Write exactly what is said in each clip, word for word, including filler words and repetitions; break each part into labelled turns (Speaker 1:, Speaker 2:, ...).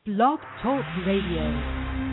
Speaker 1: Blog Talk Radio.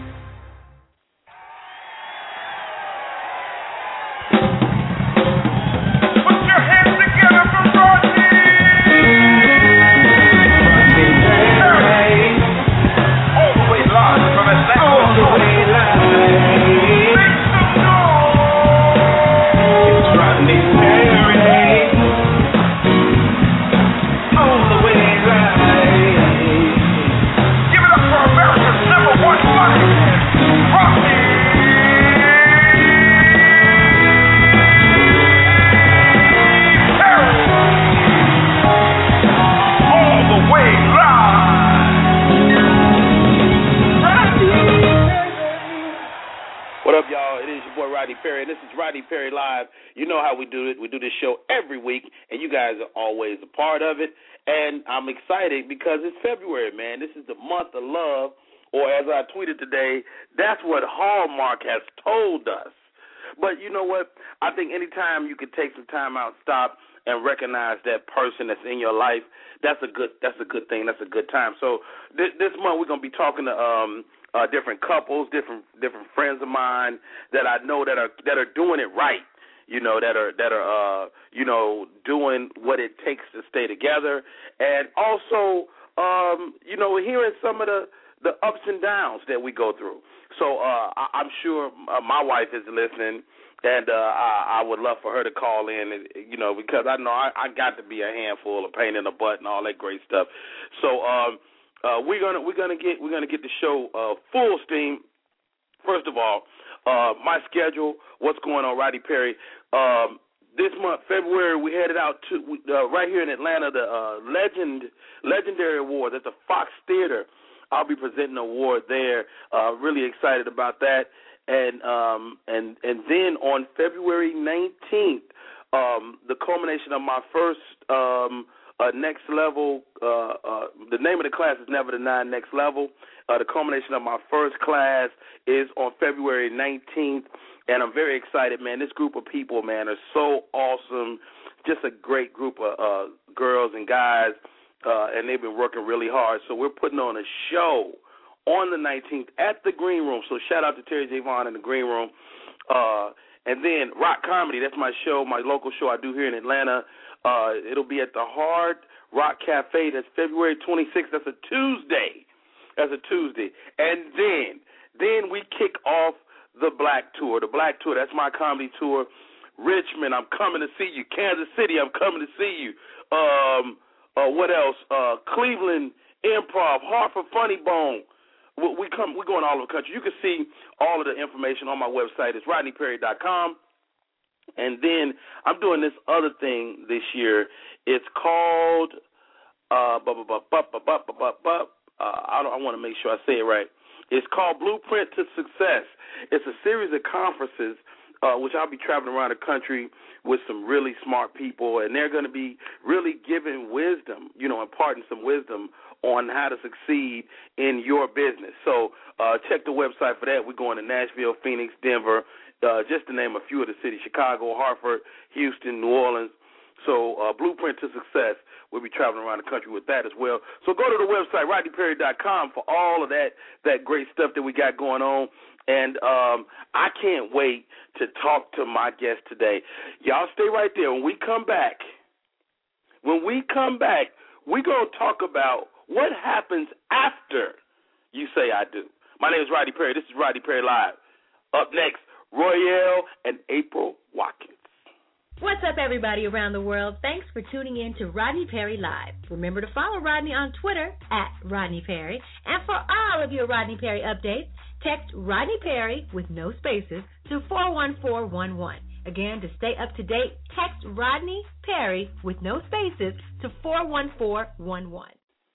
Speaker 2: Perry Live. You know how we do it. We do this show every week, and you guys are always a part of it. And I'm excited because it's February, man. This is the month of love, or as I tweeted today, that's what Hallmark has told us. But you know what? I think anytime you can take some time out, stop, and recognize that person that's in your life, that's a good that's a good thing. That's a good time. So this, this month we're going to be talking to um, uh, different couples, different different friends of mine that I know that are that are doing it right. You know, that are that are uh, you know doing what it takes to stay together, and also um, you know hearing some of the, the ups and downs that we go through. So uh, I, I'm sure uh, my wife is listening. And uh, I, I would love for her to call in, you know, because I know I, I got to be a handful of pain in the butt and all that great stuff. So um, uh, we're gonna we're gonna get we're gonna get the show uh, full steam. First of all, uh, my schedule, what's going on, Rodney Perry? Um, this month, February, we headed out to uh, right here in Atlanta, the uh, Legend Legendary Award at the Fox Theater. I'll be presenting an award there. Uh, really excited about that. And um and and then on February nineteenth, um, the culmination of my first um, uh, next level. Uh, uh, the name of the class is Never Deny Next Level. Uh, the culmination of my first class is on February nineteenth, and I'm very excited, man. This group of people, man, are so awesome. Just a great group of uh, girls and guys, uh, and they've been working really hard. So we're putting on a show on the nineteenth at the Green Room. So shout out to Terry Javon in the Green Room. Uh, and then Rock Comedy, that's my show, my local show I do here in Atlanta. Uh, it'll be at the Hard Rock Cafe. That's February twenty-sixth. That's a Tuesday. That's a Tuesday. And then, then we kick off the Black Tour. The Black Tour, that's my comedy tour. Richmond, I'm coming to see you. Kansas City, I'm coming to see you. Um, uh, what else? Uh, Cleveland Improv, Hartford Funny Bone. We come, we're going all over the country. You can see all of the information on my website. It's rodney perry dot com. And then I'm doing this other thing this year. It's called, uh, bu- bu- bu- bu- bu- bu- bu- bu- bu- uh, I, don't, I want to make sure I say it right. It's called Blueprint to Success. It's a series of conferences uh, which I'll be traveling around the country with some really smart people, and they're going to be really giving wisdom, you know, imparting some wisdom on how to succeed in your business. So uh, check the website for that. We're going to Nashville, Phoenix, Denver, uh, just to name a few of the cities, Chicago, Hartford, Houston, New Orleans. So uh, Blueprint to Success, we'll be traveling around the country with that as well. So go to the website, rodney perry dot com, for all of that, that great stuff that we got going on. And um, I can't wait to talk to my guest today. Y'all stay right there. When we come back, when we come back, we're going to talk about what happens after you say I do. My name is Rodney Perry. This is Rodney Perry Live. Up next, Royale and April Watkins.
Speaker 3: What's up, everybody around the world? Thanks for tuning in to Rodney Perry Live. Remember to follow Rodney on Twitter at Rodney Perry. And for all of your Rodney Perry updates, text Rodney Perry with no spaces to four one four one one. Again, to stay up to date, text Rodney Perry with no spaces to four one four one one.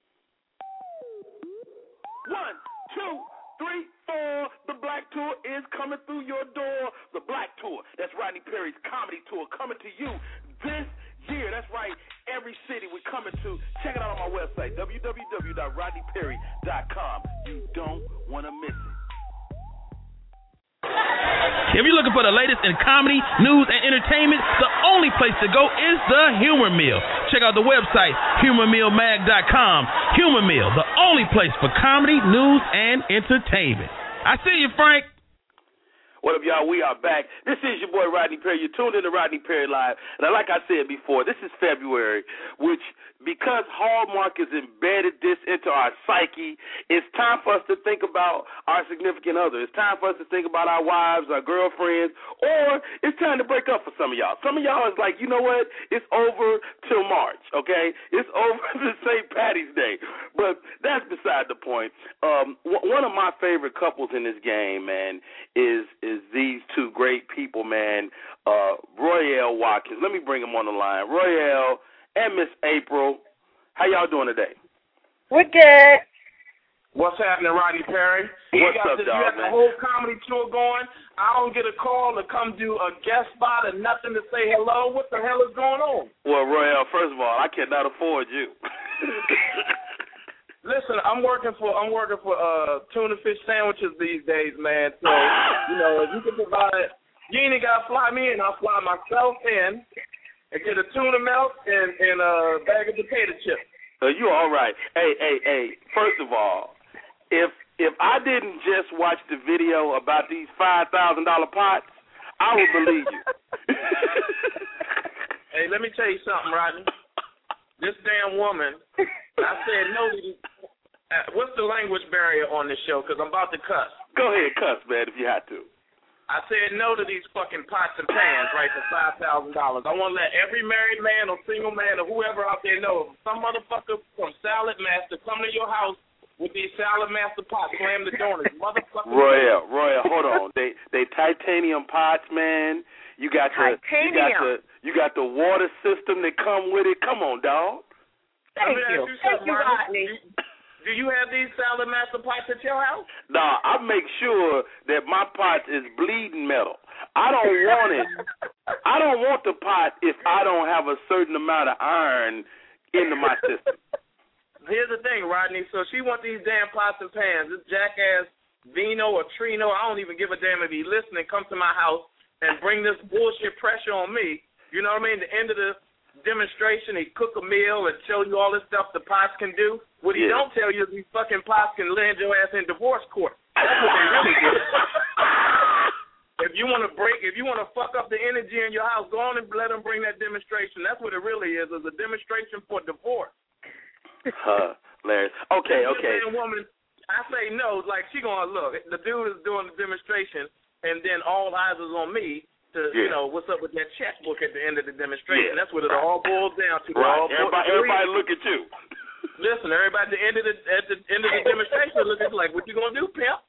Speaker 2: One, two, three, four. The Black Tour is coming through your door. The Black Tour, that's Rodney Perry's comedy tour, coming to you this year. That's right, every city we're coming to. Check it out on my website, w w w dot rodney perry dot com. You don't want to miss it.
Speaker 4: If you're looking for the latest in comedy, news, and entertainment, the only place to go is the Humor Mill. Check out the website, humor mill mag dot com. Humor Mill, the only place for comedy, news, and entertainment. I see you, Frank.
Speaker 2: What up, y'all? We are back. This is your boy, Rodney Perry. You're tuned in to Rodney Perry Live. Now, like I said before, this is February, which, because Hallmark has embedded this into our psyche, it's time for us to think about our significant other. It's time for us to think about our wives, our girlfriends, or it's time to break up for some of y'all. Some of y'all is like, you know what? It's over till March, okay? It's over to Saint Patty's Day. But that's beside the point. Um, one of my favorite couples in this game, man, is is these two great people, man, uh, Royale Watkins. Let me bring them on the line. Royale and Miss April, how y'all doing today?
Speaker 5: We're good.
Speaker 6: What's happening, Rodney Perry?
Speaker 2: What's
Speaker 6: you got
Speaker 2: up,
Speaker 6: the,
Speaker 2: dog,
Speaker 6: You got
Speaker 2: man?
Speaker 6: the whole comedy tour going. I don't get a call to come do a guest spot and nothing to say hello. What the hell is going on?
Speaker 2: Well, Royale, first of all, I cannot afford you.
Speaker 6: Listen, I'm working for I'm working for uh, tuna fish sandwiches these days, man. So you know, if you can provide, you ain't gotta fly me in. I'll fly myself in and get a tuna melt and, and a bag of potato chips.
Speaker 2: Uh, you all right? Hey, hey, hey. First of all, if if I didn't just watch the video about these five thousand dollar pots, I would believe you.
Speaker 6: Hey, let me tell you something, Rodney. This damn woman, I said no to these. Uh, what's the language barrier on this show? Because I'm about to cuss.
Speaker 2: Go ahead, cuss, man, if you have to.
Speaker 6: I said no to these fucking pots and pans, right, for five thousand dollars. I want to let every married man or single man or whoever out there know, some motherfucker from Salad Master come to your house with these Salad Master pots, slam the door in his motherfucking
Speaker 2: Royale, Royale, hold on. They they titanium pots, man. You got the you got the you got the water system that come with it. Come on, dog.
Speaker 5: Thank you.
Speaker 6: you
Speaker 5: Thank you, Rodney.
Speaker 6: Do you have these Salad Master pots at your house?
Speaker 2: Nah, I make sure that my pot is bleeding metal. I don't want it. I don't want the pot if I don't have a certain amount of iron into my system.
Speaker 6: Here's the thing, Rodney. So she wants these damn pots and pans. This jackass Vino or Trino, I don't even give a damn if he listening, come to my house and bring this bullshit pressure on me. You know what I mean? The end of the demonstration, he cook a meal and show you all this stuff the pots can do. What he
Speaker 2: Yeah.
Speaker 6: don't tell you is these fucking pots can land your ass in divorce court. That's what they really do. If you want to break, if you want to fuck up the energy in your house, go on and let them bring that demonstration. That's what it really is, is a demonstration for divorce.
Speaker 2: Huh, Larry. Okay,
Speaker 6: This
Speaker 2: okay.
Speaker 6: damn woman, I say no, like she gonna look. The dude is doing the demonstration, and then all eyes is on me to,
Speaker 2: Yeah.
Speaker 6: you know, what's up with that checkbook at the end of the demonstration.
Speaker 2: Yeah.
Speaker 6: That's what it all boils down to.
Speaker 2: Right.
Speaker 6: All
Speaker 2: Everybody,
Speaker 6: boils-
Speaker 2: everybody look at you.
Speaker 6: Listen, everybody at the end of the at the end of the demonstration look at like, what you gonna do, pimp?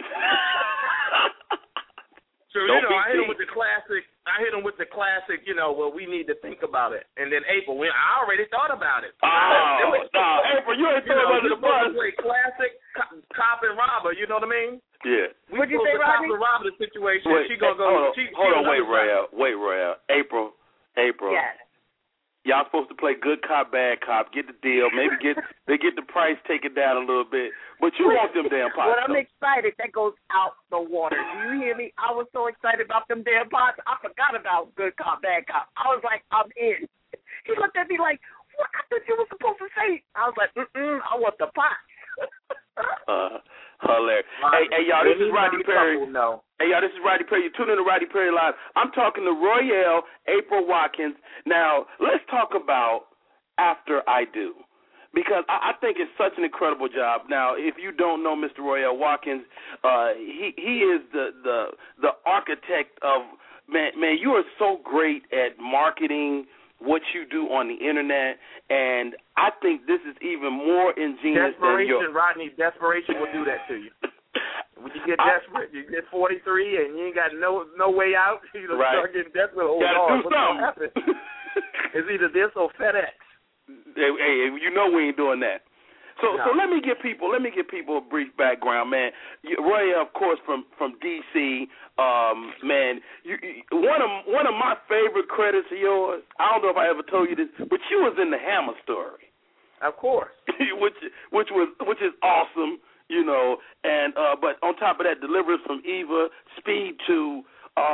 Speaker 6: So you
Speaker 2: Don't
Speaker 6: know,
Speaker 2: be
Speaker 6: I hit him
Speaker 2: deep.
Speaker 6: with the classic. I hit him with the classic. You know, well, we need to think about it. And then April, we, I already thought about it.
Speaker 2: Oh,
Speaker 6: It was-
Speaker 2: no, April, you ain't
Speaker 6: you
Speaker 2: talking
Speaker 6: know,
Speaker 2: about
Speaker 6: you're
Speaker 2: the
Speaker 6: supposed to
Speaker 2: bus.
Speaker 6: play classic co- cop and robber. You know what I mean?
Speaker 2: Yeah.
Speaker 6: We
Speaker 5: What'd you
Speaker 6: supposed
Speaker 5: say,
Speaker 6: to cop
Speaker 5: Rodney?
Speaker 6: and robber the situation.
Speaker 2: Wait,
Speaker 6: she gonna go.
Speaker 2: hold on,
Speaker 6: she,
Speaker 2: hold
Speaker 6: she
Speaker 2: on
Speaker 6: on
Speaker 2: wait,
Speaker 6: the other side.
Speaker 2: Royale. Wait, Royale. April, April.
Speaker 5: Yes.
Speaker 2: Y'all supposed to play good cop, bad cop, get the deal, maybe get they get the price taken down a little bit, but you want them damn pots.
Speaker 5: When I'm
Speaker 2: though.
Speaker 5: excited, that goes out the water. Do you hear me? I was so excited about them damn pots, I forgot about good cop, bad cop. I was like, I'm in. He looked at me like, what? I thought you were supposed to say. I was like, mm-mm, I want the pots.
Speaker 2: uh, hilarious. Hey, hey, y'all, this is Rodney Perry.
Speaker 6: No.
Speaker 2: Hey, y'all, this is Rodney Perry. You're tuning in to Rodney Perry Live. I'm talking to Royale April Watkins. Now, let's talk about After I Do, because I, I think it's such an incredible job. Now, if you don't know Mister Royale Watkins, uh, he he is the, the the architect of, man, man, you are so great at marketing what you do on the internet, and I think this is even more ingenious than your...
Speaker 6: Desperation, Rodney, desperation will do that to you. When you get
Speaker 2: I-
Speaker 6: desperate, you get forty-three and you ain't got no no way out, you know,
Speaker 2: Right.
Speaker 6: start getting desperate. Oh,
Speaker 2: Gotta
Speaker 6: Lord,
Speaker 2: do
Speaker 6: what's going to happen?
Speaker 2: something.
Speaker 6: It's either this or FedEx.
Speaker 2: Hey, hey, you know we ain't doing that. So,
Speaker 6: No.
Speaker 2: so let me give people, let me give people a brief background, man. You- Roy, of course, from from D C, um, man. You, you, one of one of my favorite credits of yours. I don't know if I ever told you this, but you was in the Hammer Story,
Speaker 6: Of course.
Speaker 2: which which was which is awesome, you know. And uh, but on top of that, Deliverance from Eva, Speed Two. Uh,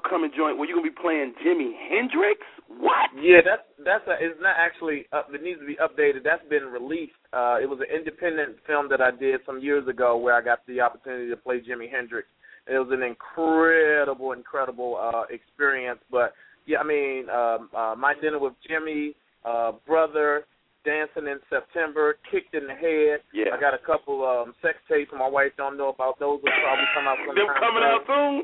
Speaker 2: upcoming joint where you're gonna be playing Jimi Hendrix. What?
Speaker 6: Yeah, that's that's a, it's not actually up. It needs to be updated. That's been released. Uh, it was an independent film that I did some years ago where I got the opportunity to play Jimi Hendrix. It was an incredible, incredible uh, experience. But yeah, I mean, um, uh, My Dinner with Jimmy, uh, Brother, Dancing in September, Kicked in the Head.
Speaker 2: Yeah.
Speaker 6: I got a couple um, sex tapes my wife don't know about. Those will probably come out sometime.
Speaker 2: Them coming out soon?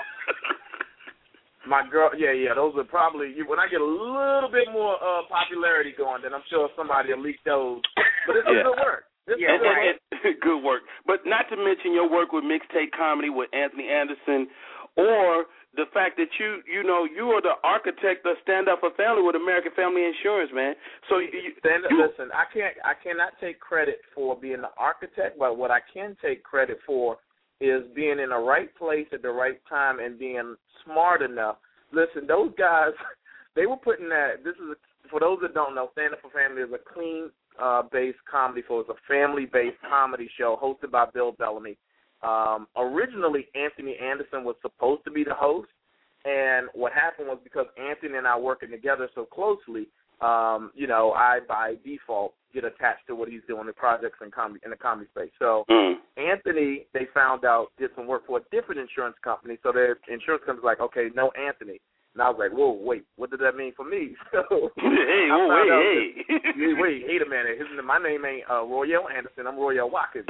Speaker 6: My girl, yeah, yeah, those are probably, when I get a little bit more uh, popularity going, then I'm sure somebody will leak those. But it's yeah. good work. This
Speaker 2: yeah,
Speaker 6: is good, work.
Speaker 2: It, good work. But not to mention your work with Mixtape Comedy with Anthony Anderson, or the fact that you, you know, you are the architect of Stand Up for Family with American Family Insurance, man. So you,
Speaker 6: Stand up,
Speaker 2: you
Speaker 6: listen, I can't, I cannot take credit for being the architect, but what I can take credit for is being in the right place at the right time and being smart enough. Listen, those guys, they were putting that, this is, a, for those that don't know, Stand Up for Family is a clean-based uh, comedy show. It's a family-based comedy show hosted by Bill Bellamy. Um, originally, Anthony Anderson was supposed to be the host, and what happened was because Anthony and I working together so closely, um, you know, I, by default, get attached to what he's doing in projects in, comedy, in the comedy space. So
Speaker 2: mm.
Speaker 6: Anthony, they found out, did some work for a different insurance company. So their insurance company's like, okay, no Anthony. And I was like, whoa, wait, what did that mean for me? So
Speaker 2: hey, oh, wait, hey.
Speaker 6: That, wait, wait a minute. His, my name ain't uh, Royale Anderson. I'm Royale Watkins.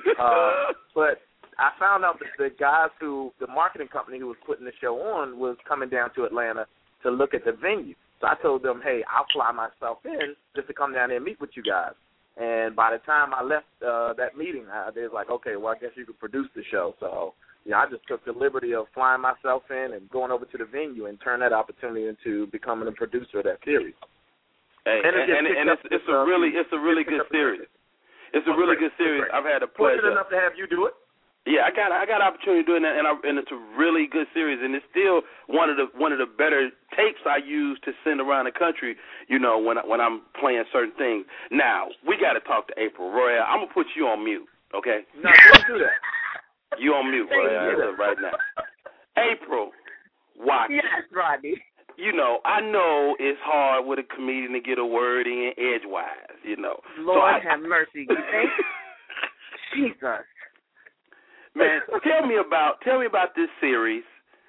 Speaker 6: Uh, but I found out that the guys who, the marketing company who was putting the show on was coming down to Atlanta to look at the venue. So I told them, hey, I'll fly myself in just to come down there and meet with you guys. And by the time I left uh, that meeting, I, they was like, okay, well, I guess you could produce the show. So, you know, I just took the liberty of flying myself in and going over to the venue and turn that opportunity into becoming a producer of that series.
Speaker 2: Hey, and, and, and, and it's, it's a really, it's a really good series. It's a really good series. I've had a pleasure.
Speaker 6: Fortunate enough to have you do it.
Speaker 2: Yeah, I got I got an opportunity doing that, and, I, and it's a really good series, and it's still one of the one of the better tapes I use to send around the country. You know, when I, when I'm playing certain things. Now we got to talk to April Royale. I'm gonna put you on mute, okay?
Speaker 6: No, don't do that.
Speaker 2: You on mute, Royale, right now. April Watkins.
Speaker 5: Yes, Rodney.
Speaker 2: You know, I know it's hard with a comedian to get a word in edgewise. You know,
Speaker 5: Lord
Speaker 2: so I,
Speaker 5: have mercy. You think? Jesus.
Speaker 2: Man, tell me about tell me about this series.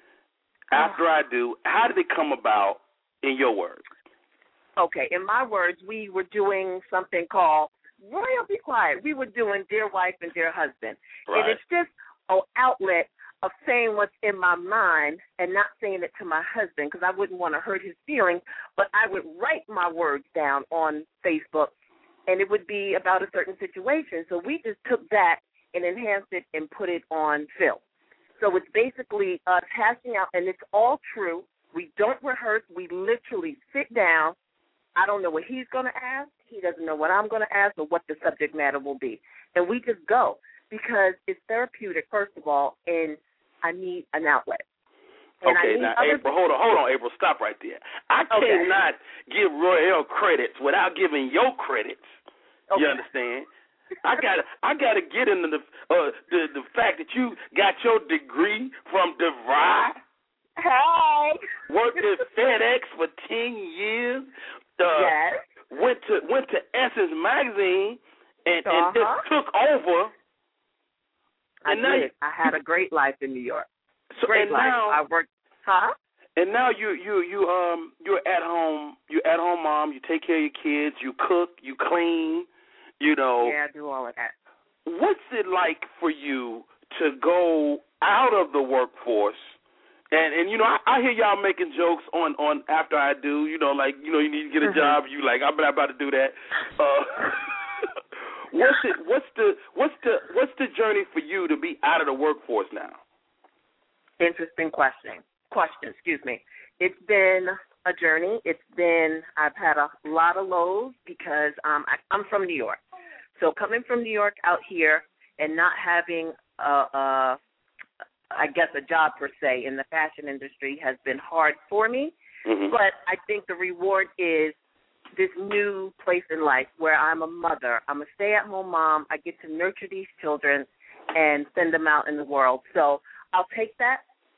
Speaker 2: After I do, how did it come about in your words?
Speaker 5: Okay, in my words, we were doing something called Royal Be Quiet. We were doing Dear Wife and Dear Husband.
Speaker 2: Right.
Speaker 5: And it's just an outlet of saying what's in my mind and not saying it to my husband because I wouldn't want to hurt his feelings, but I would write my words down on Facebook, and it would be about a certain situation. So we just took that and enhanced it and put it on film. So it's basically us hashing out, and it's all true. We don't rehearse. We literally sit down. I don't know what he's going to ask. He doesn't know what I'm going to ask or what the subject matter will be. And we just go because it's therapeutic, first of all, and I need an outlet. And
Speaker 2: okay, now, April, people. hold on, hold on, April, stop right there. I okay. cannot give Royale credits without giving your credits. Okay. You understand? I got I got to get into the, uh, the the fact that you got your degree from DeVry.
Speaker 5: Hey.
Speaker 2: Worked at FedEx for ten years. Uh,
Speaker 5: yes.
Speaker 2: Went to went to Essence Magazine and,
Speaker 5: uh-huh.
Speaker 2: and just took over.
Speaker 5: I
Speaker 2: and now
Speaker 5: did. I had a great life in New York.
Speaker 2: So,
Speaker 5: great
Speaker 2: and
Speaker 5: life.
Speaker 2: Now,
Speaker 5: I worked. Huh?
Speaker 2: And now you you you um you're at home. You're at home mom. You take care of your kids. You cook. You clean. You know,
Speaker 5: yeah, I do all of that.
Speaker 2: What's it like for you to go out of the workforce? And, and you know, I, I hear y'all making jokes on, on after I do, you know, like, you know, you need to get a mm-hmm. job. You like, I'm not about to do that. Uh, what's it? What's the what's the what's the journey for you to be out of the workforce now?
Speaker 5: Interesting question. Question, excuse me. It's been a journey. It's been, I've had a lot of lows because um, I, I'm from New York. So coming from New York out here and not having, a, a, I guess, a job per se in the fashion industry has been hard for me.
Speaker 2: Mm-hmm.
Speaker 5: But I think the reward is this new place in life where I'm a mother. I'm a stay-at-home mom. I get to nurture these children and send them out in the world. So I'll take that.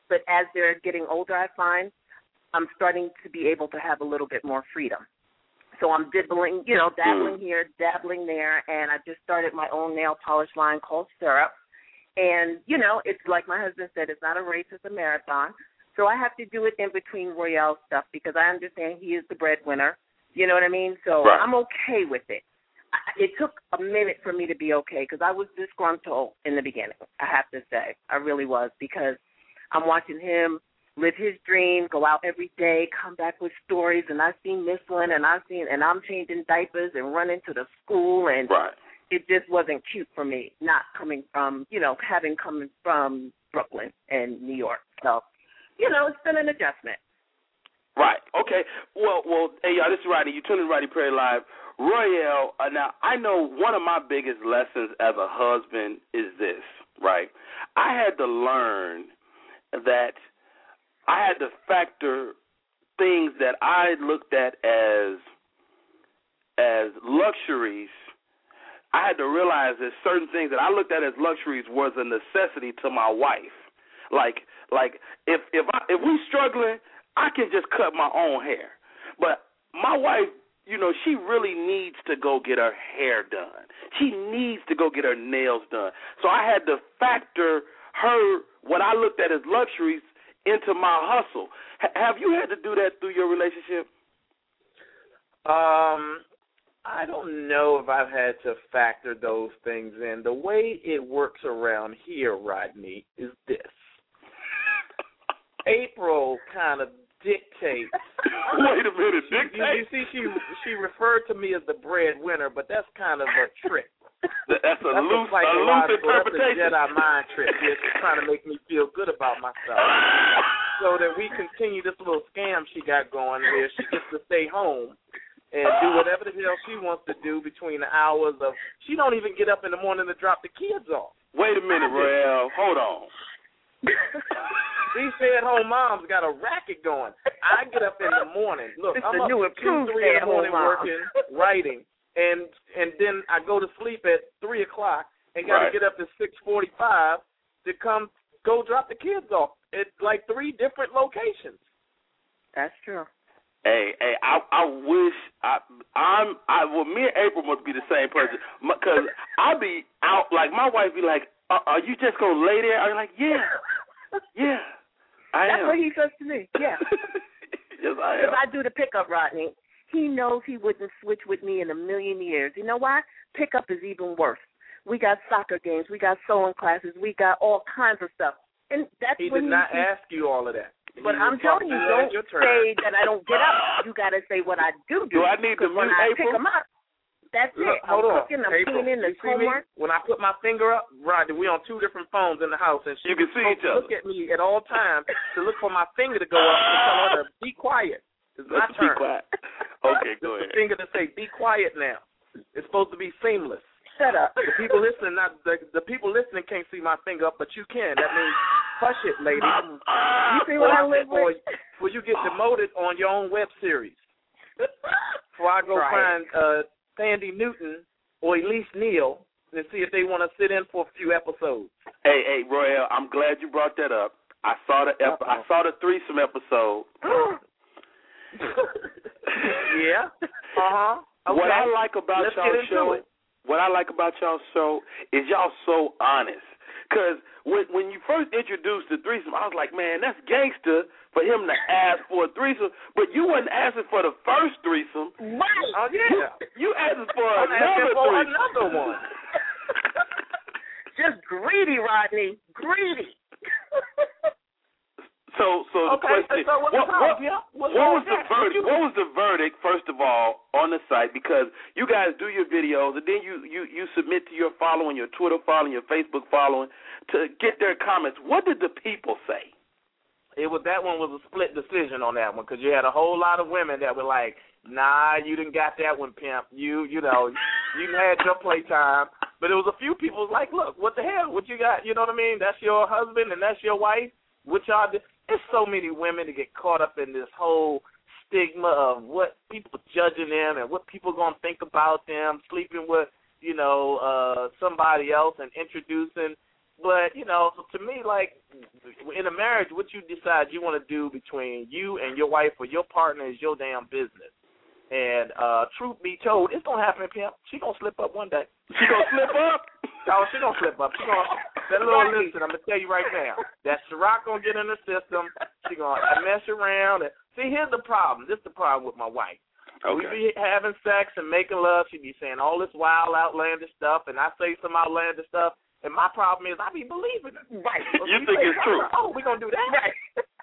Speaker 5: but as they're getting older, I find I'm starting to be able to have a little bit more freedom. So I'm dibbling, you know, dabbling here, dabbling there, and I just started my own nail polish line called Syrup. And, you know, it's like my husband said, it's not a race, it's a marathon. So I have to do it in between Royale stuff because I understand he is the breadwinner. You know what I mean? So right. I'm okay with it. I, it took a minute for me to be okay because I was disgruntled in the beginning, I have to say. I really was because I'm watching him live his dream, go out every day, come back with stories, and I've seen this one, and I've seen, and I'm changing diapers and running to the school, and
Speaker 2: right.
Speaker 5: it just wasn't cute for me, not coming from, you know, having come from Brooklyn and New York. So, you know, it's been an adjustment.
Speaker 2: Right. Okay. Well, well, hey, y'all, this is Rodney. You're tuning in Rodney Perry Live. Royale, uh, now, I know one of my biggest lessons as a husband is this, right? I had to learn that I had to factor things that I looked at as as luxuries. I had to realize that certain things that I looked at as luxuries was a necessity to my wife. Like, like if if I, if we struggling, I can just cut my own hair. But my wife, you know, she really needs to go get her hair done. She needs to go get her nails done. So I had to factor her, what I looked at as luxuries, into my hustle. H- have you had to do that through your relationship?
Speaker 6: Um, I don't know if I've had to factor those things in. The way it works around here, Rodney, is this. April kind of dictates.
Speaker 2: Wait a minute, dictates?
Speaker 6: You, you see, she she referred to me as the breadwinner, but that's kind of a trick.
Speaker 2: That's a
Speaker 6: that's
Speaker 2: loose,
Speaker 6: a,
Speaker 2: a loose interpretation.
Speaker 6: That's a Jedi mind trick. Yeah, she's trying to make me feel good about myself. So that we continue this little scam she got going where she gets to stay home and do whatever the hell she wants to do between the hours of, she don't even get up in the morning to drop the kids off.
Speaker 2: Wait a minute, Royale. Hold on.
Speaker 6: These stay-at-home moms got a racket going. I get up in the morning. Look,
Speaker 5: it's
Speaker 6: I'm up at two, three in the morning working, writing. And and then I go to sleep at three o'clock and got to
Speaker 2: right.
Speaker 6: get up at six forty-five to come go drop the kids off at like three different locations.
Speaker 5: That's true.
Speaker 2: Hey, hey, I I wish I I'm I well me and April must be the same person because I'll be out like my wife be like, uh, are you just gonna lay there? I'm like, yeah, yeah, I
Speaker 5: That's
Speaker 2: am.
Speaker 5: what he says to me. Yeah.
Speaker 2: Yes, I am.
Speaker 5: Because I do the pickup, Rodney. He knows he wouldn't switch with me in a million years. You know why? Pickup is even worse. We got soccer games. We got sewing classes. We got all kinds of stuff. And that's
Speaker 6: he
Speaker 5: when
Speaker 6: did not
Speaker 5: he,
Speaker 6: ask you all of that.
Speaker 5: But
Speaker 6: he
Speaker 5: I'm telling you, don't say that I don't get up. You got to say what I do do.
Speaker 2: Do I need to
Speaker 5: when
Speaker 2: mute
Speaker 5: I
Speaker 2: April?
Speaker 5: pick them up, that's
Speaker 6: Look,
Speaker 5: it.
Speaker 6: hold
Speaker 5: I'm
Speaker 6: on.
Speaker 5: cooking. I'm
Speaker 6: April,
Speaker 5: cleaning the
Speaker 6: you see me?
Speaker 5: homework.
Speaker 6: When I put my finger up, Rodney, we on two different phones in the house, and she
Speaker 2: you can see each other.
Speaker 6: Look at me at all times to look for my finger to go up and tell her to be quiet. It's my
Speaker 2: Be
Speaker 6: turn.
Speaker 2: quiet. Okay, go ahead.
Speaker 6: The finger to say, be quiet now. It's supposed to be seamless.
Speaker 5: Shut up.
Speaker 6: The people listening, not the, the people listening can't see my finger up, but you can. That means hush it, lady.
Speaker 5: You see what I live
Speaker 6: or,
Speaker 5: with?
Speaker 6: or you get demoted on your own web series. Before I go
Speaker 5: Right.
Speaker 6: find uh, Sandy Newton or Elise Neal and see if they want to sit in for a few episodes.
Speaker 2: Hey, hey, Royale, I'm glad you brought that up. I saw the ep- I saw the threesome episode.
Speaker 6: Yeah. Uh huh. Okay.
Speaker 2: What I like about
Speaker 6: Let's
Speaker 2: y'all
Speaker 6: get into
Speaker 2: show,
Speaker 6: it.
Speaker 2: what I like about y'all show is y'all so honest. Cause when when you first introduced the threesome, I was like, man, that's gangster for him to ask for a threesome. But you wasn't asking for the first threesome.
Speaker 5: Right.
Speaker 6: Oh yeah.
Speaker 2: You asking for
Speaker 6: I'm
Speaker 2: another
Speaker 6: asking for
Speaker 2: threesome.
Speaker 6: another one.
Speaker 5: Just greedy, Rodney. Greedy.
Speaker 2: So, so the
Speaker 6: Okay,
Speaker 2: question:
Speaker 6: so what's
Speaker 2: what,
Speaker 6: the
Speaker 2: what,
Speaker 6: problem? Yeah, what's
Speaker 2: what
Speaker 6: wrong
Speaker 2: was
Speaker 6: with
Speaker 2: the
Speaker 6: that?
Speaker 2: verdict?
Speaker 6: You-
Speaker 2: What was the verdict? First of all, on the site, because you guys do your videos and then you you you submit to your following, your Twitter following, your Facebook following, to get their comments. What did the people say?
Speaker 6: It was that one was a split decision on that one because you had a whole lot of women that were like, "Nah, you didn't got that one, pimp. You you know you had your playtime." But there was a few people was like, "Look, what the hell? What you got? You know what I mean? That's your husband and that's your wife. What y'all do?" There's so many women that get caught up in this whole stigma of what people judging them and what people gonna think about them, sleeping with, you know, uh, somebody else and introducing But, you know, to me, like, in a marriage, what you decide you want to do between you and your wife or your partner is your damn business. And uh, truth be told, it's going to happen, Pimp. She going to slip up one day.
Speaker 2: She going to slip up?
Speaker 6: Oh, she going to slip up. She going to, that little listen, I'm going to tell you right now, that Ciroc going to get in her system. She going to mess around. And, see, here's the problem. This is the problem with my wife.
Speaker 2: Okay.
Speaker 6: We be having sex and making love. She be saying all this wild, outlandish stuff, and I say some outlandish stuff. And my problem is I be believing it. Right. So
Speaker 2: you think it's true.
Speaker 6: Oh, we going to do that? Right.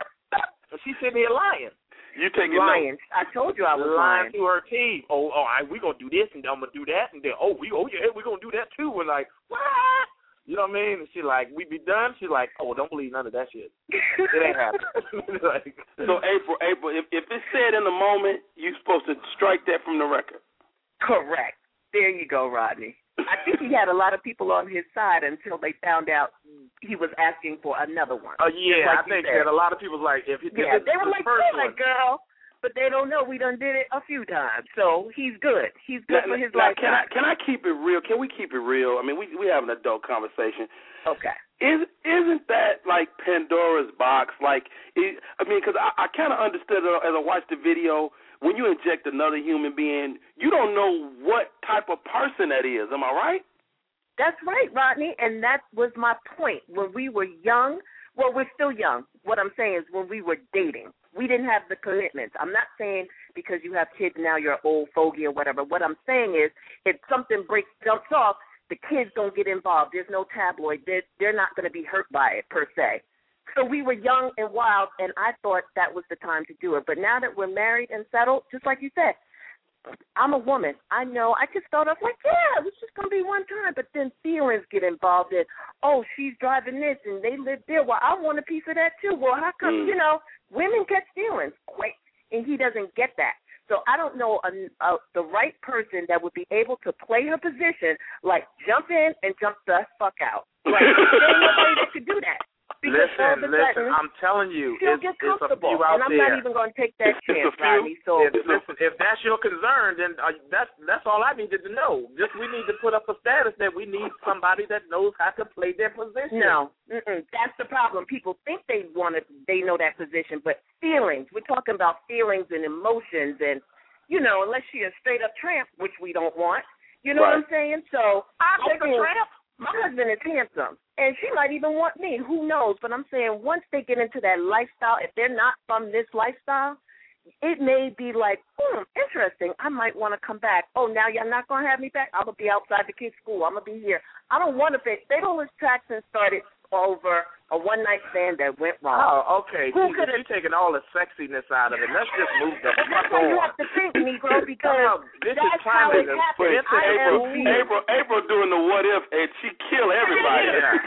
Speaker 6: And she's sitting here lying.
Speaker 2: You taking
Speaker 5: lying.
Speaker 2: notes.
Speaker 5: I told you I was
Speaker 6: lying.
Speaker 5: lying
Speaker 6: to her team. Oh, oh, I, we gonna do this, and I'm gonna do that, and then oh, we, oh yeah, we gonna do that too. We're like, what? You know what I mean? And she like, we be done. She's like, oh, don't believe none of that shit. It ain't happening. Like,
Speaker 2: so April, April, if if it's said in the moment, you supposed to strike that from the record.
Speaker 5: Correct. There you go, Rodney. I think he had a lot of people on his side until they found out he was asking for another one.
Speaker 6: Oh, yeah,
Speaker 5: like
Speaker 6: I think that a lot of people like, if, if
Speaker 5: yeah,
Speaker 6: it's
Speaker 5: they were
Speaker 6: the
Speaker 5: like,
Speaker 6: first
Speaker 5: yeah,
Speaker 6: one,
Speaker 5: girl, but they don't know we done did it a few times. So he's good. He's good
Speaker 2: now,
Speaker 5: for his
Speaker 2: now,
Speaker 5: life.
Speaker 2: Can I, can I keep it real? Can we keep it real? I mean, we we have an adult conversation.
Speaker 5: Okay.
Speaker 2: Is, isn't that like Pandora's box? Like, it, I mean, because I, I kind of understood it as I watched the video. When you inject another human being, you don't know what type of person that is. Am I right?
Speaker 5: That's right, Rodney, and that was my point. When we were young, well, we're still young. What I'm saying is when we were dating, we didn't have the commitments. I'm not saying because you have kids now you're an old fogey or whatever. What I'm saying is if something breaks, jumps off, the kids don't get involved. There's no tabloid. They're, they're not going to be hurt by it, per se. So we were young and wild, and I thought that was the time to do it. But now that we're married and settled, just like you said, I'm a woman. I know. I just thought of like, yeah, it's just going to be one time. But then feelings get involved in, oh, she's driving this and they live there. Well, I want a piece of that too. Well, how come, mm. you know, women get feelings quick, and he doesn't get that. So I don't know a, a, the right person that would be able to play her position, like jump in and jump the fuck out. Like, there's nobody that could do that. Because
Speaker 6: listen, listen, I'm telling you,
Speaker 5: she'll
Speaker 6: it's,
Speaker 5: get
Speaker 6: it's a few
Speaker 5: comfortable,
Speaker 6: out
Speaker 5: and I'm
Speaker 6: there.
Speaker 5: not even going to take that chance, Rodney. So
Speaker 6: if, listen, if that's your concern, then uh, that's that's all I needed to know. Just we need to put up a status that we need somebody that knows how to play their position.
Speaker 5: No, mm-mm, that's the problem. People think they want to, they know that position, but feelings. We're talking about feelings and emotions, and you know, unless she's a straight up tramp, which we don't want. You know
Speaker 2: right.
Speaker 5: what I'm saying? So
Speaker 6: I take a tramp.
Speaker 5: My husband is handsome, and she might even want me. Who knows? But I'm saying once they get into that lifestyle, if they're not from this lifestyle, it may be like, hmm, interesting. I might want to come back. Oh, now y'all not going to have me back? I'm going to be outside the kids' school. I'm going to be here. I don't want to fit. They don't list tracks and started over a one-night stand that went wrong.
Speaker 6: Oh, okay. Who could have taken all the sexiness out of it? Let's just move the fuck
Speaker 5: on. You
Speaker 6: on.
Speaker 5: have to think, Negro, because
Speaker 6: oh, this
Speaker 5: that's
Speaker 6: is
Speaker 5: how it happened.
Speaker 2: April, April, April doing the what if, and she kill everybody.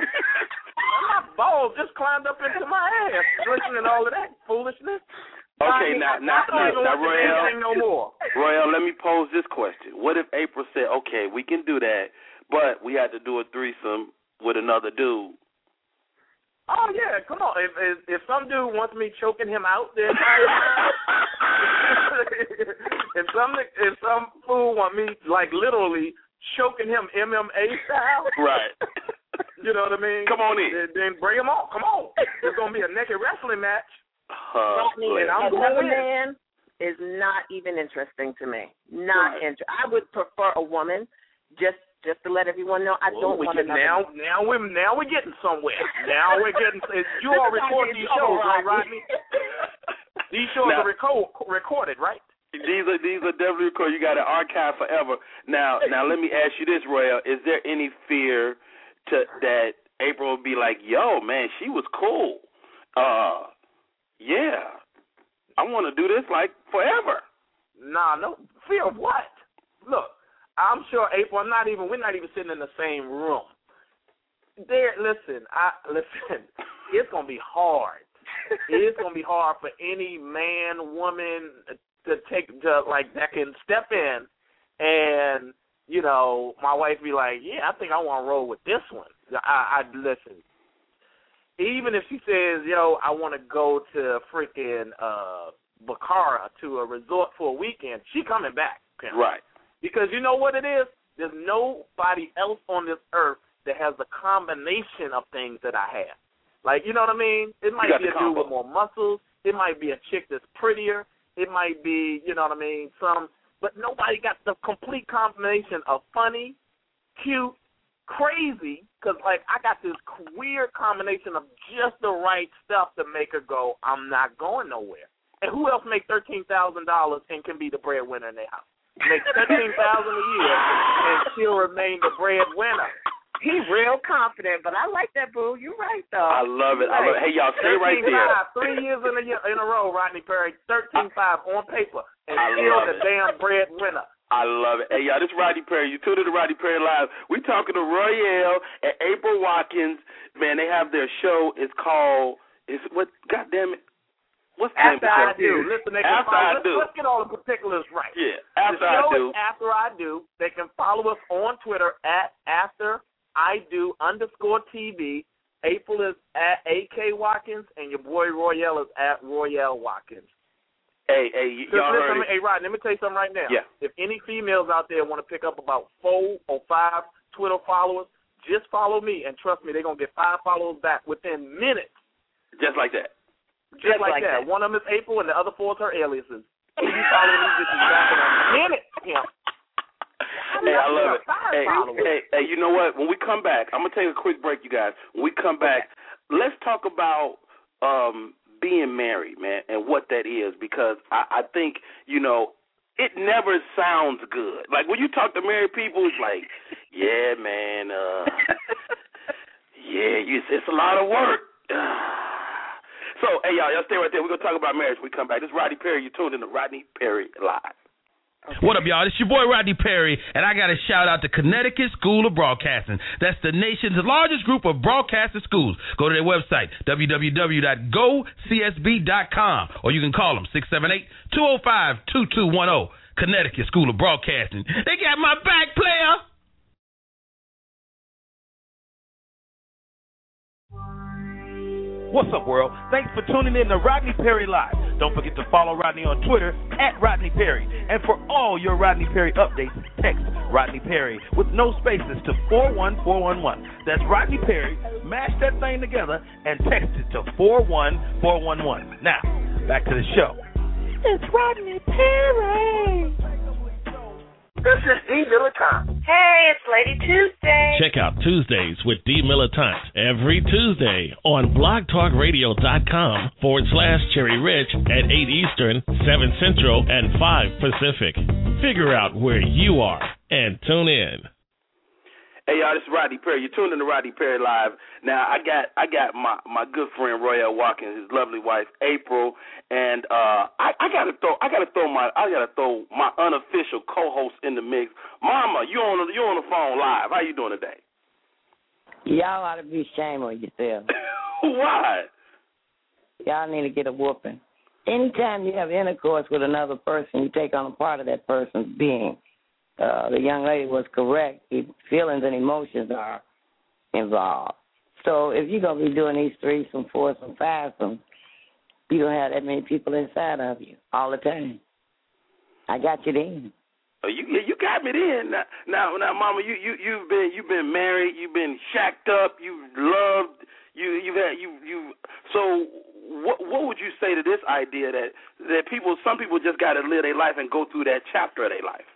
Speaker 6: My balls just climbed up into my ass, listening to all of that foolishness.
Speaker 2: Okay, now, now, now, now Royale,
Speaker 6: no more.
Speaker 2: Royale, let me pose this question. What if April said, okay, we can do that, but we had to do a threesome with another dude?
Speaker 6: Oh, yeah, come on. If, if, if some dude wants me choking him out, then if some if some fool want me, like, literally choking him M M A style.
Speaker 2: Right.
Speaker 6: You know what I mean?
Speaker 2: Come on in.
Speaker 6: Then, then bring him on. Come on. It's going to be a naked wrestling match.
Speaker 2: Uh,
Speaker 5: and I'm another man is not even interesting to me. Not right. interesting. I would prefer a woman just Just to let everyone know, I
Speaker 6: well,
Speaker 5: don't want to
Speaker 6: now. Now we're now we're getting somewhere. Now we're getting. You all record these shows, right, Rodney? These shows now, are record, recorded, right?
Speaker 2: These are these are definitely recorded. You got to archive forever. Now, now let me ask you this, Royale: is there any fear to that April will be like, "Yo, man, she was cool. Uh, yeah, I want to do this like forever."
Speaker 6: Nah, no fear of what? Look. I'm sure April. I'm not even. We're not even sitting in the same room. There. Listen. I listen. It's gonna be hard. It's gonna be hard for any man, woman to take to like that can step in, and you know, my wife be like, yeah, I think I want to roll with this one. I, I listen. Even if she says, yo, I want to go to freaking uh, Bacara to a resort for a weekend, she coming back.
Speaker 2: Right.
Speaker 6: Because you know what it is? There's nobody else on this earth that has the combination of things that I have. Like, you know what I mean? It might be a dude with more muscles. It might be a chick that's prettier. It might be, you know what I mean, some, but nobody got the complete combination of funny, cute, crazy, because, like, I got this weird combination of just the right stuff to make her go, I'm not going nowhere. And who else make thirteen thousand dollars and can be the breadwinner in their house? Make thirteen thousand dollars a year and still remain the breadwinner.
Speaker 5: He's real confident, but I like that, boo. You're right, though.
Speaker 2: I love it. I love it. Hey, y'all, stay right there.
Speaker 6: Three years in a, year, in a row, Rodney Perry, thirteen five on paper, and
Speaker 2: I
Speaker 6: still
Speaker 2: love
Speaker 6: the
Speaker 2: it.
Speaker 6: damn breadwinner.
Speaker 2: I love it. Hey, y'all, this is Rodney Perry. You tuned in to Rodney Perry Live. We talking to Royale and April Watkins. Man, they have their show. It's called, is what, God damn it. What's the
Speaker 6: After
Speaker 2: name
Speaker 6: I do. Listen, they can
Speaker 2: After
Speaker 6: follow,
Speaker 2: I
Speaker 6: let's,
Speaker 2: do.
Speaker 6: let's get all the particulars right.
Speaker 2: Yeah, After
Speaker 6: the show
Speaker 2: I do.
Speaker 6: Is After I Do. They can follow us on Twitter at After I Do underscore T V. April is at A K Watkins, and your boy Royale is at Royale Watkins.
Speaker 2: Hey, hey, y- y'all
Speaker 6: listen,
Speaker 2: heard it.
Speaker 6: Hey, Rod, let me tell you something right now.
Speaker 2: Yeah.
Speaker 6: If any females out there want to pick up about four or five Twitter followers, just follow me, and trust me, they're going to get five followers back within minutes.
Speaker 2: Just like that.
Speaker 6: Just,
Speaker 5: Just
Speaker 6: like,
Speaker 5: like
Speaker 6: that.
Speaker 5: that.
Speaker 6: One of them is April, and the other four is her aliases. You follow these bitches back in a minute, pimp.
Speaker 2: Hey, I love it. Hey, hey, hey, you know what? When we come back, I'm going to take a quick break, you guys. When we come back, let's talk about um, being married, man, and what that is, because I, I think, you know, it never sounds good. Like, when you talk to married people, it's like, yeah, man, uh, yeah, it's, it's a lot of work. So, hey, y'all, y'all stay right there. We're going to talk about marriage when we come back. This is Rodney Perry. You're tuned in to Rodney Perry Live.
Speaker 4: Okay. What up, y'all? It's your boy, Rodney Perry, and I got to shout out to Connecticut School of Broadcasting. That's the nation's largest group of broadcasting schools. Go to their website, w w w dot go c s b dot com, or you can call them, six seven eight, two oh five, two two one oh. Connecticut School of Broadcasting. They got my back, player.
Speaker 7: What's up, world? Thanks for tuning in to Rodney Perry Live. Don't forget to follow Rodney on Twitter at Rodney Perry. And for all your Rodney Perry updates, text Rodney Perry with no spaces to four one four one one. That's Rodney Perry. Mash that thing together and text it to four one four one one. Now, back to the show. It's Rodney Perry.
Speaker 6: This is D. Militante.
Speaker 5: Hey, it's Lady Tuesday.
Speaker 8: Check out Tuesdays with D. Militante every Tuesday on blogtalkradio.com forward slash Cherry Rich at eight Eastern, seven Central, and five Pacific. Figure out where you are and tune in.
Speaker 2: Hey, y'all, this is Rodney Perry. You're tuned in to Rodney Perry Live. Now, I got I got my, my good friend Royale Watkins, his lovely wife April, and uh, I, I gotta throw I gotta throw my I gotta throw my unofficial co-host in the mix. Mama, you on the, you on the phone live? How you doing today?
Speaker 9: Y'all ought to be ashamed of yourselves.
Speaker 2: Why?
Speaker 9: Y'all need to get a whooping. Anytime you have intercourse with another person, you take on a part of that person's being. Uh, the young lady was correct. Feelings and emotions are involved. So if you're going to be doing these threesome, foursome, fivesome, you don't have that many people inside of you all the time. I got you then.
Speaker 2: Oh, you you got me then. Now, now, now, Mama, you you you've been you've been married, you've been shacked up, you've loved, you you've had you you. So what what would you say to this idea that that people some people just got to live their life and go through that chapter of their life?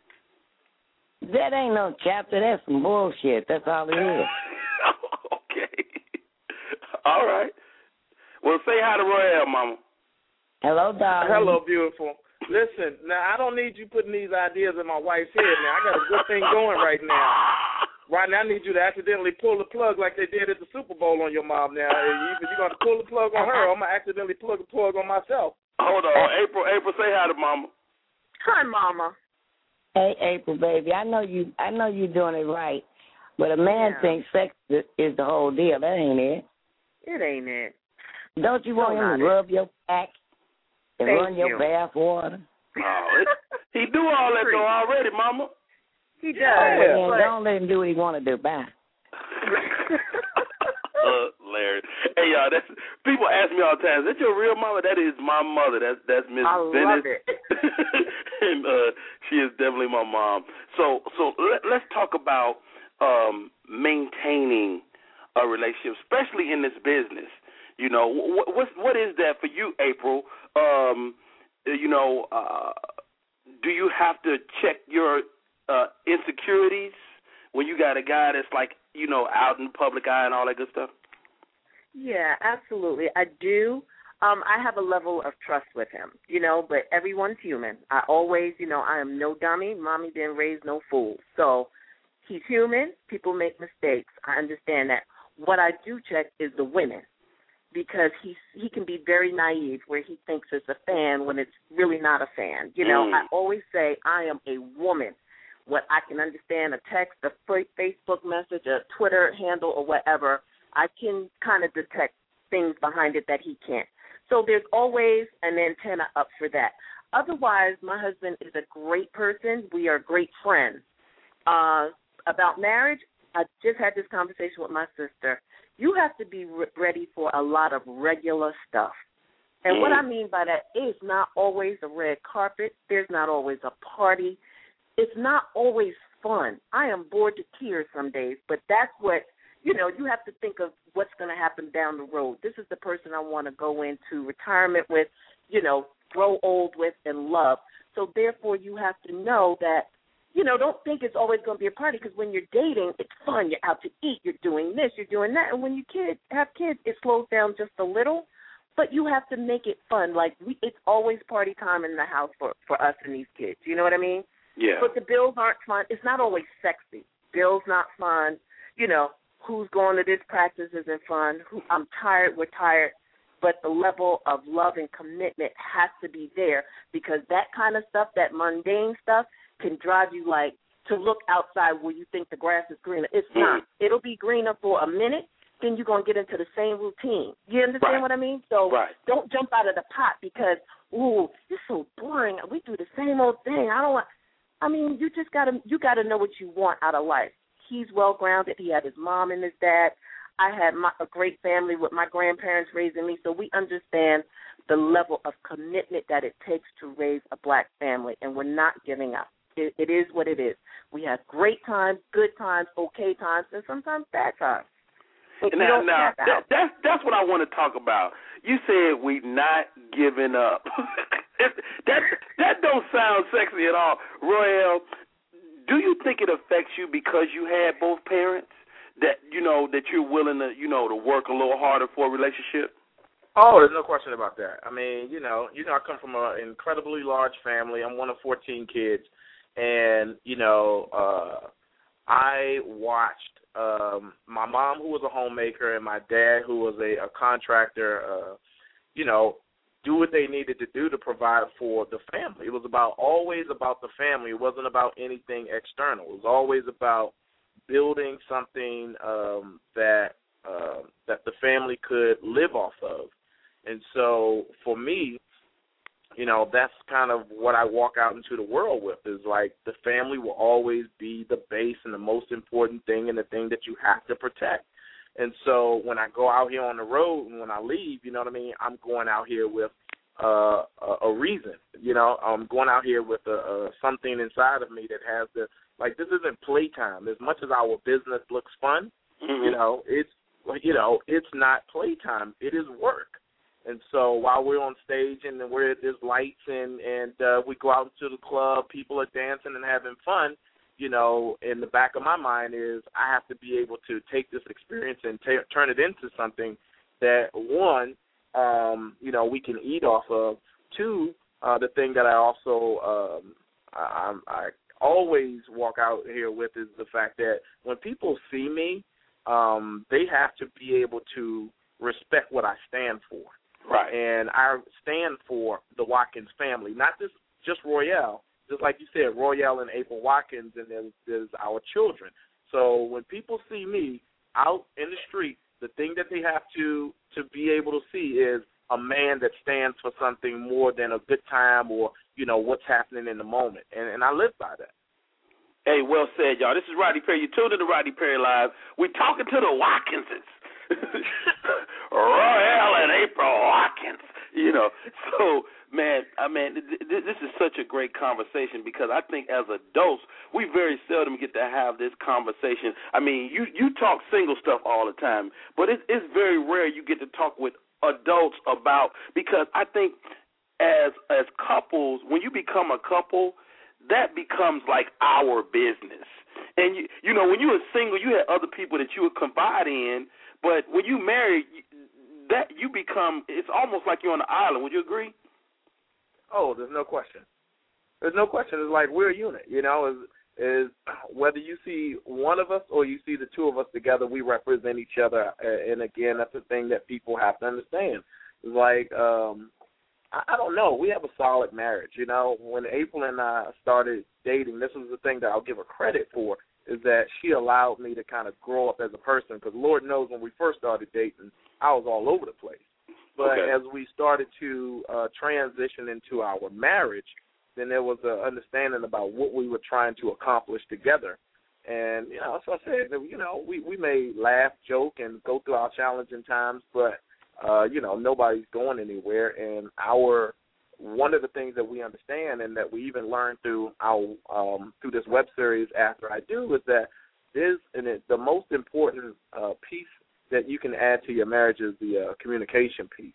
Speaker 9: That ain't no chapter. That's some bullshit. That's all it is.
Speaker 2: Okay. All right. Well, say hi to Royale, Mama.
Speaker 9: Hello, darling.
Speaker 6: Hello, beautiful. Listen, now, I don't need you putting these ideas in my wife's head now. I got a good thing going right now. Right now, I need you to accidentally pull the plug like they did at the Super Bowl on your mom now. If you're going to pull the plug on her, I'm going to accidentally plug the plug on myself.
Speaker 2: Hold on. April, April, say hi to Mama.
Speaker 5: Hi, Mama.
Speaker 9: Hey, April, baby, I know you. I know you're doing it right, but a man
Speaker 5: Yeah.
Speaker 9: thinks sex is the whole deal. That ain't it.
Speaker 5: It ain't it.
Speaker 9: Don't you want
Speaker 5: No,
Speaker 9: him to
Speaker 5: not
Speaker 9: rub your back and
Speaker 5: Thank
Speaker 9: run your
Speaker 5: you.
Speaker 9: bath water?
Speaker 2: Oh, it, he do all that though already, Mama.
Speaker 5: He does.
Speaker 9: Oh, well,
Speaker 5: but-
Speaker 9: don't let him do what he want to do. Bye.
Speaker 2: uh, Larry. Hey, y'all, that's, people ask me all the time, is that your real mama? That is my mother. That's that's Miss
Speaker 5: I
Speaker 2: Bennett.
Speaker 5: love it.
Speaker 2: And uh, she is definitely my mom. So so let, let's talk about um, maintaining a relationship, especially in this business? You know, what what, what is that for you, April? Um, you know, uh, do you have to check your uh, insecurities when you got a guy that's like, you know, out in public eye and all that good stuff?
Speaker 5: Yeah, absolutely. I do. Um, I have a level of trust with him, you know, but everyone's human. I always, you know, I am no dummy. Mommy didn't raise no fool. So he's human. People make mistakes. I understand that. What I do check is the women, because he's, he can be very naive where he thinks it's a fan when it's really not a fan. You know, mm. I always say I am a woman. What I can understand, a text, a Facebook message, a Twitter handle, or whatever, I can kind of detect things behind it that he can't. So there's always an antenna up for that. Otherwise, my husband is a great person. We are great friends. Uh, about marriage, I just had this conversation with my sister. You have to be re- ready for a lot of regular stuff. And mm. what I mean by that is not always a red carpet. There's not always a party. It's not always fun. I am bored to tears some days, but that's what, you know, you have to think of what's going to happen down the road. This is the person I want to go into retirement with, you know, grow old with and love. So therefore you have to know that, you know, don't think it's always going to be a party, because when you're dating, it's fun. You're out to eat. You're doing this. You're doing that. And when you kid, have kids, it slows down just a little. But you have to make it fun. Like, we, it's always party time in the house for, for us and these kids. You know what I mean?
Speaker 2: Yeah.
Speaker 5: But the bills aren't fun. It's not always sexy. Bills not fun. You know, who's going to this practice isn't fun. Who, I'm tired, we're tired. But the level of love and commitment has to be there, because that kind of stuff, that mundane stuff, can drive you, like, to look outside where you think the grass is greener. It's not. It'll be greener for a minute, then you're going to get into the same routine. You understand
Speaker 2: right.
Speaker 5: what I mean? So
Speaker 2: right.
Speaker 5: don't jump out of the pot because, ooh, it's so boring. We do the same old thing. I don't want – I mean, you just got to you got to know what you want out of life. He's well-grounded. He had his mom and his dad. I had my, a great family with my grandparents raising me, so we understand the level of commitment that it takes to raise a black family, and we're not giving up. It, it is what it is. We have great times, good times, okay times, and sometimes bad times. But
Speaker 2: and now, now that, that's that's what I want to talk about. You said we not giving up. that that don't sound sexy at all, Royale. Do you think it affects you because you had both parents? That you know that you're willing to you know to work a little harder for a relationship?
Speaker 6: Oh, there's no question about that. I mean, you know, you know, I come from an incredibly large family. I'm one of fourteen kids. And, you know, uh, I watched um, my mom, who was a homemaker, and my dad, who was a, a contractor, uh, you know, do what they needed to do to provide for the family. It was about always about the family. It wasn't about anything external. It was always about building something um, that uh, that the family could live off of. And so for me, you know, that's kind of what I walk out into the world with, is like the family will always be the base and the most important thing and the thing that you have to protect. And so when I go out here on the road and when I leave, you know what I mean, I'm going out here with uh, a, a reason. You know, I'm going out here with a, a, something inside of me that has the, like, this isn't playtime. As much as our business looks fun, mm-hmm. you know, it's, you know, it's not playtime. It is work. And so while we're on stage and we're at there's lights and, and uh, we go out into the club, people are dancing and having fun, you know, in the back of my mind is I have to be able to take this experience and t- turn it into something that, one, um, you know, we can eat off of. Two, uh, the thing that I also um, I, I always walk out here with is the fact that when people see me, um, they have to be able to respect what I stand for.
Speaker 2: Right.
Speaker 6: And I stand for the Watkins family, not just, just Royale. Just like you said, Royale and April Watkins, and there's, there's our children. So when people see me out in the street, the thing that they have to, to be able to see is a man that stands for something more than a good time or, you know, what's happening in the moment. And, and I live by that.
Speaker 2: Hey, well said, y'all. This is Rodney Perry. You're tuned in to Rodney Perry Live. We're talking to the Watkinses. Royale and April Watkins, you know. So Man, I mean, th- this is such a great conversation because I think as adults, we very seldom get to have this conversation. I mean, you, you talk single stuff all the time, but it, it's very rare you get to talk with adults about, because I think as as couples, when you become a couple, that becomes like our business. And, you, you know, when you were single, you had other people that you would confide in, but when you marry, that you become, it's almost like you're on an island. Would you agree?
Speaker 6: Oh, there's no question. There's no question. It's like we're a unit, you know, is, is whether you see one of us or you see the two of us together, we represent each other. And, again, that's the thing that people have to understand. It's like, um, I, I don't know, we have a solid marriage, you know. When April and I started dating, this was the thing that I'll give her credit for, is that she allowed me to kind of grow up as a person, because Lord knows when we first started dating, I was all over the place. But
Speaker 2: okay.
Speaker 6: as we started to uh, transition into our marriage, then there was an understanding about what we were trying to accomplish together. And, you know, so I said, you know, we, we may laugh, joke, and go through our challenging times, but, uh, you know, nobody's going anywhere. And our one of the things that we understand and that we even learned through our um, through this web series, After I Do, is that there's and it, the most important uh, piece that you can add to your marriage is the uh, communication piece.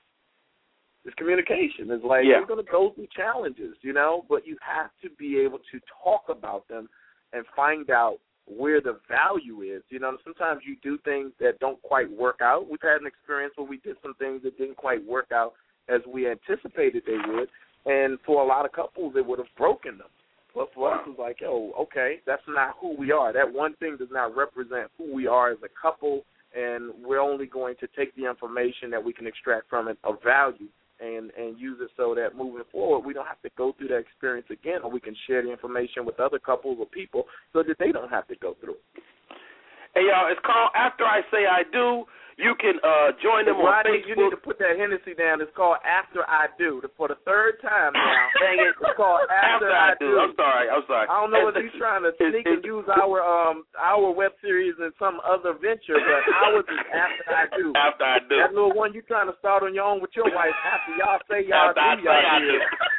Speaker 6: It's communication. It's like,
Speaker 2: yeah.
Speaker 6: you're going to go through challenges, you know, but you have to be able to talk about them and find out where the value is. You know, sometimes you do things that don't quite work out. We've had an experience where we did some things that didn't quite work out as we anticipated they would, and for a lot of couples, it would have broken them. But for us, it's like, oh, okay, that's not who we are. That one thing does not represent who we are as a couple, and we're only going to take the information that we can extract from it of value and, and use it so that moving forward we don't have to go through that experience again, or we can share the information with other couples or people so that they don't have to go through it.
Speaker 2: Hey, y'all, it's called After I Say I Do. You can uh, join them on
Speaker 6: Rodney,
Speaker 2: Facebook.
Speaker 6: You need to put that Hennessy down. It's called After I Do. For the third time now. Dang it. It's called After,
Speaker 2: After I, I Do. I'm sorry. I'm sorry.
Speaker 6: I don't know if he's trying to sneak and use our um our web series in some other venture, but ours is After I Do.
Speaker 2: After I Do.
Speaker 6: That little one you trying to start on your own with your wife after y'all say y'all
Speaker 2: After
Speaker 6: do, y'all
Speaker 2: I
Speaker 6: do.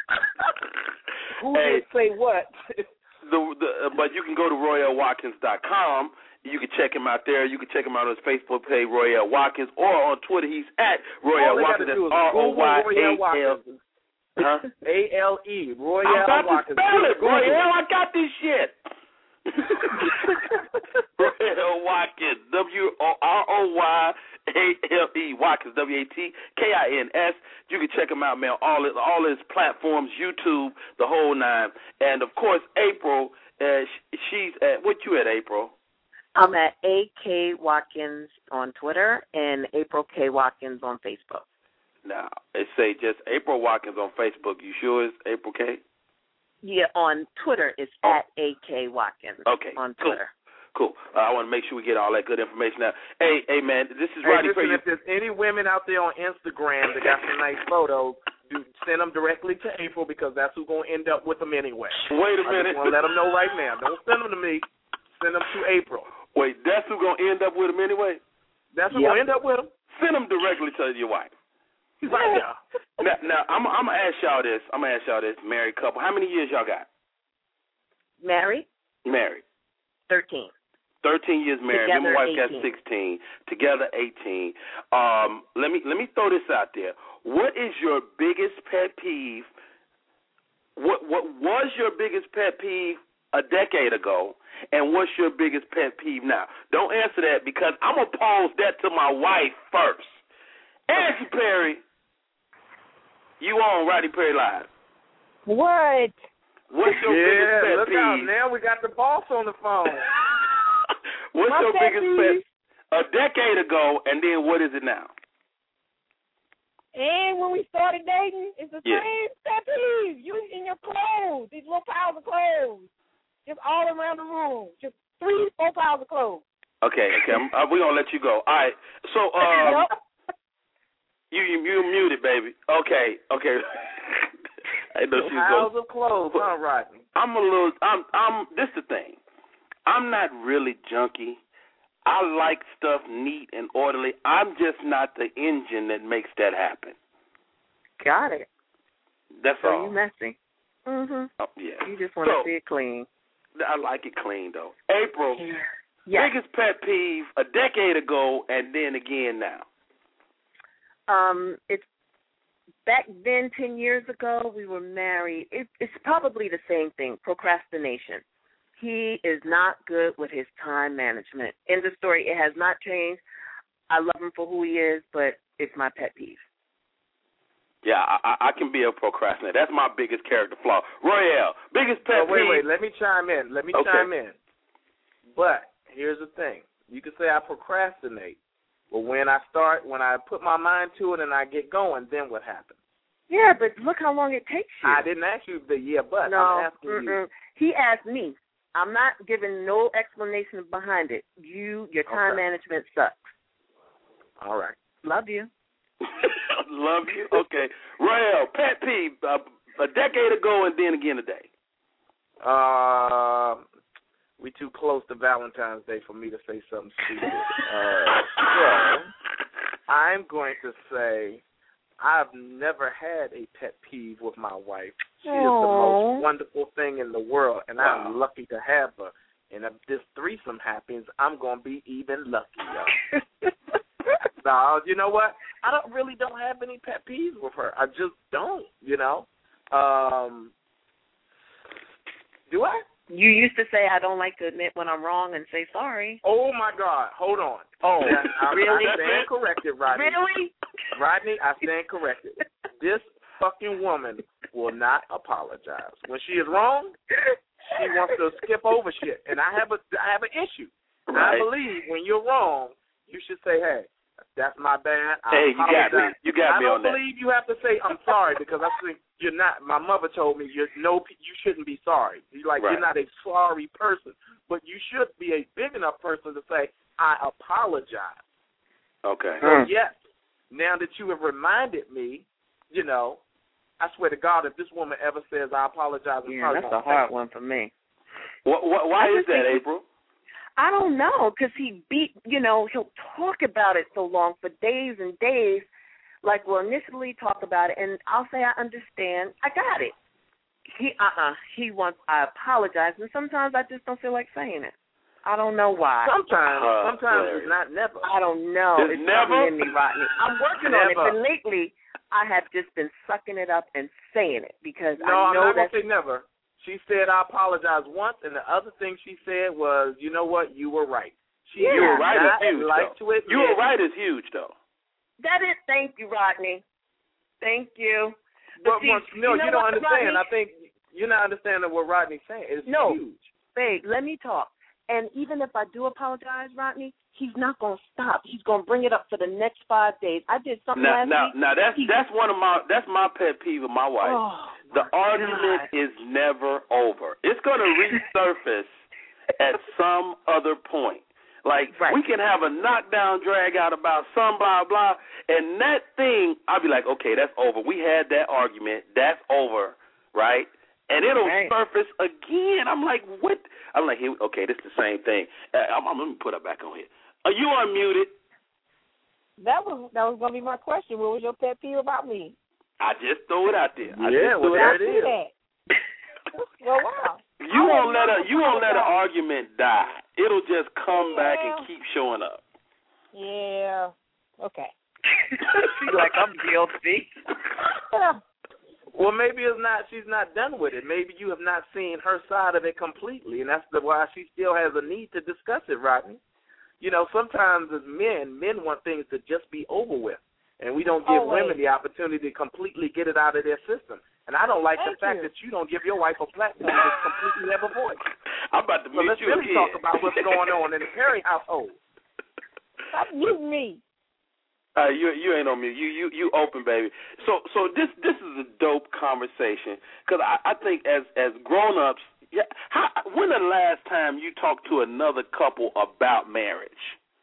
Speaker 6: Who
Speaker 2: hey,
Speaker 6: did say what?
Speaker 2: the, the, uh, but you can go to royale watkins dot com. You can check him out there. You can check him out on his Facebook page, Royale Watkins, or on Twitter, he's at Royale Watkins. That's R O Y A L. Huh?
Speaker 6: A L E. Royale
Speaker 2: I'm about
Speaker 6: Watkins.
Speaker 2: to spell it, Royale. I got this shit. Royale Watkins. W R O Y A L E. Watkins. W A T K I N S. You can check him out, man. All his, all his platforms, YouTube, the whole nine. And, of course, April, uh, she's at, what you at, April?
Speaker 5: I'm at A K Watkins on Twitter and April K. Watkins on Facebook.
Speaker 2: Now, it say just April Watkins on Facebook. You sure it's April K?
Speaker 5: Yeah, on Twitter it's
Speaker 2: oh.
Speaker 5: at A K Watkins.
Speaker 2: Okay,
Speaker 5: on
Speaker 2: cool.
Speaker 5: Twitter.
Speaker 2: Cool. Uh, I want to make sure we get all that good information out. Hey, hey, man, this is
Speaker 6: hey,
Speaker 2: Rodney
Speaker 6: listen,
Speaker 2: Perry.
Speaker 6: If there's any women out there on Instagram that got some nice photos, do send them directly to April, because that's who's going to end up with them anyway.
Speaker 2: Wait a minute.
Speaker 6: I just want to let them know right now. Don't send them to me. Send them to April.
Speaker 2: Wait, that's who's going to end up with them anyway?
Speaker 6: That's who's yep. going to end up with them.
Speaker 2: Send them directly to your wife.
Speaker 6: Right now.
Speaker 2: Now, now I'm, I'm going to ask y'all this. I'm going to ask y'all this, married couple. How many years y'all got?
Speaker 5: Married?
Speaker 2: Married.
Speaker 5: Thirteen.
Speaker 2: Thirteen years married.
Speaker 5: Together,
Speaker 2: Me and my wife
Speaker 5: eighteen.
Speaker 2: got sixteen. Together, eighteen. Um, let me let me throw this out there. What is your biggest pet peeve? What what was your biggest pet peeve a decade ago, and what's your biggest pet peeve now? Don't answer that, because I'm gonna pose that to my wife first. Angie Perry, you on Rodney Perry Live?
Speaker 9: What?
Speaker 2: What's your
Speaker 6: yeah,
Speaker 2: biggest pet
Speaker 6: look
Speaker 2: peeve?
Speaker 6: out, now we got the boss on the phone.
Speaker 2: What's
Speaker 9: My
Speaker 2: your
Speaker 9: pet
Speaker 2: biggest
Speaker 9: peeve?
Speaker 2: pet a decade ago, and then what is it now?
Speaker 9: And when we started dating, it's the
Speaker 2: Yeah.
Speaker 9: same pet peeve. You in your clothes, these little piles of clothes, just all around the room, just three, four piles of clothes.
Speaker 2: Okay, okay, I'm, uh, we're going to let you go. All right, so um, you, you you muted, baby. Okay, okay. I know she's
Speaker 6: Piles
Speaker 2: going.
Speaker 6: of clothes, huh, Rodney?
Speaker 2: I'm a little, I'm, I'm, this is the thing. I'm not really junky. I like stuff neat and orderly. I'm just not the engine that makes that happen.
Speaker 5: Got it.
Speaker 2: That's
Speaker 5: so
Speaker 2: all.
Speaker 5: you messy. Mhm.
Speaker 2: Oh, yeah.
Speaker 5: You just want to
Speaker 2: so,
Speaker 5: see it clean.
Speaker 2: I like it clean though. April,
Speaker 5: Yeah. Yes.
Speaker 2: biggest pet peeve a decade ago and then again now.
Speaker 5: Um, it's back then, ten years ago, we were married. It, it's probably the same thing, procrastination. He is not good with his time management. End of story. It has not changed. I love him for who he is, but it's my pet peeve.
Speaker 2: Yeah, I, I can be a procrastinator. That's my biggest character flaw. Royale, biggest pet
Speaker 6: oh, wait,
Speaker 2: peeve.
Speaker 6: wait, let me chime in. Let me
Speaker 2: Okay.
Speaker 6: chime in. But here's the thing. You can say I procrastinate. But when I start, when I put my mind to it and I get going, then what happens?
Speaker 5: Yeah, but look how long it takes you.
Speaker 6: I didn't ask you the yeah, but
Speaker 5: no,
Speaker 6: I'm asking
Speaker 5: mm-mm.
Speaker 6: you.
Speaker 5: He asked me. I'm not giving no explanation behind it. You, your time
Speaker 6: Okay.
Speaker 5: management sucks.
Speaker 6: All right.
Speaker 5: Love you.
Speaker 2: Love you. Okay. Royale, pet peeve uh, a decade ago and then again today.
Speaker 6: Uh, we too close to Valentine's Day for me to say something stupid. uh, so I'm going to say I've never had a pet peeve with my wife. She
Speaker 5: Aww.
Speaker 6: is the most wonderful thing in the world, and
Speaker 2: Wow.
Speaker 6: I'm lucky to have her. And if this threesome happens, I'm going to be even luckier. No, you know what? I don't really don't have any pet peeves with her. I just don't, you know. Um, do I?
Speaker 5: You used to say I don't like to admit when I'm wrong and say sorry.
Speaker 6: Oh, my God. Hold on.
Speaker 5: Oh,
Speaker 6: I,
Speaker 5: really?
Speaker 6: I stand corrected, Rodney.
Speaker 5: Really?
Speaker 6: Rodney, I stand corrected. This fucking woman will not apologize. When she is wrong, she wants to skip over shit. And I have a I have an issue.
Speaker 2: Right.
Speaker 6: I believe when you're wrong, you should say, hey, that's my bad. I
Speaker 2: Hey, you got me.
Speaker 6: apologize.
Speaker 2: You got
Speaker 6: I
Speaker 2: me
Speaker 6: don't
Speaker 2: on that.
Speaker 6: believe you have to say I'm sorry because I think you're not. My mother told me you're no, you shouldn't be sorry. You're like
Speaker 2: Right.
Speaker 6: you're not a sorry person, but you should be a big enough person to say I apologize.
Speaker 2: Okay.
Speaker 6: So yes, now that you have reminded me, you know, I swear to God, if this woman ever says I apologize, I'm
Speaker 5: Yeah,
Speaker 6: probably
Speaker 5: that's
Speaker 6: gonna
Speaker 5: a hard
Speaker 6: say,
Speaker 5: one for me.
Speaker 2: What, what, why
Speaker 5: I
Speaker 2: is
Speaker 5: just
Speaker 2: that,
Speaker 5: think-
Speaker 2: April?
Speaker 5: I don't know, because he beat, you know, he'll talk about it so long for days and days. Like, we'll initially talk about it, and I'll say I understand. I got it. He, uh-uh, he wants, I apologize, and sometimes I just don't feel like saying it. I don't know why.
Speaker 6: Sometimes,
Speaker 2: Uh,
Speaker 6: sometimes
Speaker 2: Larry.
Speaker 6: it's not never.
Speaker 5: I don't know.
Speaker 2: It's
Speaker 5: It's
Speaker 2: never?
Speaker 5: something in me, Rodney. I'm working on it,
Speaker 6: Never.
Speaker 5: but lately I have just been sucking it up and saying it because
Speaker 6: No,
Speaker 5: I
Speaker 6: I'm
Speaker 5: know
Speaker 6: not
Speaker 5: that's
Speaker 6: gonna say never. She said I apologize once, and the other thing she said was, you know what, you were right. She
Speaker 5: Yeah.
Speaker 2: You were
Speaker 6: did
Speaker 2: right
Speaker 6: not
Speaker 2: is huge,
Speaker 6: like
Speaker 2: though.
Speaker 6: to admit.
Speaker 2: You were right is huge, though.
Speaker 5: that is. Thank you, Rodney. Thank you.
Speaker 6: But
Speaker 5: see,
Speaker 6: once, no,
Speaker 5: you, know
Speaker 6: you don't
Speaker 5: what,
Speaker 6: understand.
Speaker 5: Rodney?
Speaker 6: I think you're not understanding what Rodney's saying. It's
Speaker 5: No.
Speaker 6: huge.
Speaker 5: Babe, let me talk. And even if I do apologize, Rodney, he's not going to stop. He's going to bring it up for the next five days. I did something
Speaker 2: Now,
Speaker 5: last
Speaker 2: now,
Speaker 5: week.
Speaker 2: now that's
Speaker 5: he,
Speaker 2: that's one of my that's my pet peeve of my wife.
Speaker 5: Oh,
Speaker 2: the
Speaker 5: my
Speaker 2: argument
Speaker 5: God.
Speaker 2: is never over. It's going to resurface at some other point. Like,
Speaker 5: Right.
Speaker 2: we can have a knockdown drag out about some blah, blah, and that thing, I'll be like, okay, that's over. We had that argument. That's over, right? And it'll
Speaker 5: Right.
Speaker 2: surface again. I'm like, what? I'm like, here, okay, this is the same thing. Uh, I'm, I'm, let me put her back on here. Are you unmuted?
Speaker 10: That was that was gonna be my question. What was your pet peeve about me?
Speaker 2: I just throw it out there. I
Speaker 6: Yeah,
Speaker 2: just
Speaker 6: well,
Speaker 2: throw
Speaker 6: there
Speaker 2: it
Speaker 6: it
Speaker 10: I see
Speaker 6: is.
Speaker 10: that. Well, wow.
Speaker 2: You
Speaker 10: I
Speaker 2: won't let
Speaker 10: let
Speaker 2: a
Speaker 10: you
Speaker 2: you won't let an
Speaker 10: apologize.
Speaker 2: argument die. It'll just come back and
Speaker 10: Yeah.
Speaker 2: keep showing up.
Speaker 10: Yeah. Okay.
Speaker 5: She's like, I'm guilty.
Speaker 10: Yeah.
Speaker 6: Well, maybe it's not. She's not done with it. Maybe you have not seen her side of it completely, and that's the, why she still has a need to discuss it, Rodney. You know, sometimes as men, men want things to just be over with, and we don't give
Speaker 10: Always.
Speaker 6: women the opportunity to completely get it out of their system. And I don't like
Speaker 10: Thank
Speaker 6: the fact
Speaker 10: you.
Speaker 6: that you don't give your wife a platform to completely have a voice.
Speaker 2: I'm about to
Speaker 6: So
Speaker 2: mute
Speaker 6: let's
Speaker 2: you
Speaker 6: really
Speaker 2: again.
Speaker 6: talk about what's going on in the Perry household.
Speaker 10: Stop muting me.
Speaker 2: Uh, you you ain't on mute. You you you open, baby. So so this this is a dope conversation because I, I think as as grown ups, yeah. How, when the last time you talked to another couple about marriage?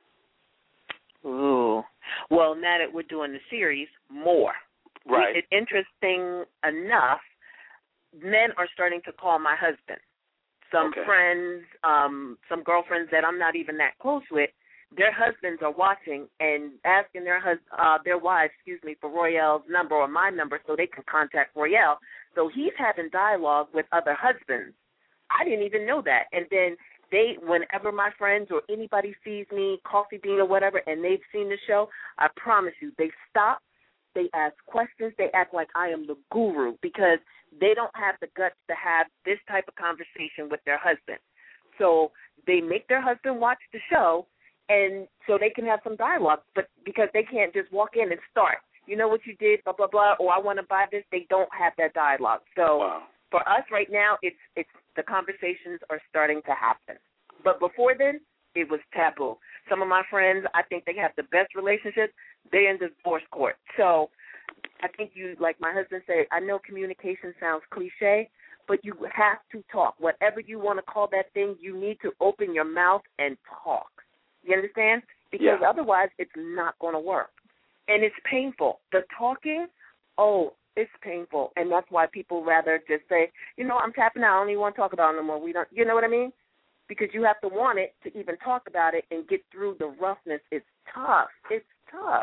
Speaker 5: Ooh. Well, now that we're doing the series, more.
Speaker 2: Right.
Speaker 5: It, interesting enough, men are starting to call my husband. Some
Speaker 2: Okay.
Speaker 5: friends, um, some girlfriends that I'm not even that close with, their husbands are watching and asking their hus- uh, their wives, excuse me, for Royale's number or my number so they can contact Royale. So he's having dialogue with other husbands. I didn't even know that. And then they, whenever my friends or anybody sees me, Coffee Bean or whatever, and they've seen the show, I promise you, they stop, they ask questions, they act like I am the guru because they don't have the guts to have this type of conversation with their husband. So they make their husband watch the show, and so they can have some dialogue, but because they can't just walk in and start, you know what you did, blah, blah, blah, or I want to buy this, they don't have that dialogue. So wow. For us right now, it's it's the conversations are starting to happen. But before then, it was taboo. Some of my friends, I think they have the best relationships. They're in divorce court. So I think you, like my husband said, I know communication sounds cliche, but you have to talk. Whatever you want to call that thing, you need to open your mouth and talk. You understand? Because
Speaker 2: yeah.
Speaker 5: otherwise it's not going to work. And it's painful. The talking, oh, it's painful. And that's why people rather just say, you know, I'm tapping out. I don't even want to talk about it no more. We don't, you know what I mean? Because you have to want it to even talk about it and get through the roughness. It's tough. It's tough.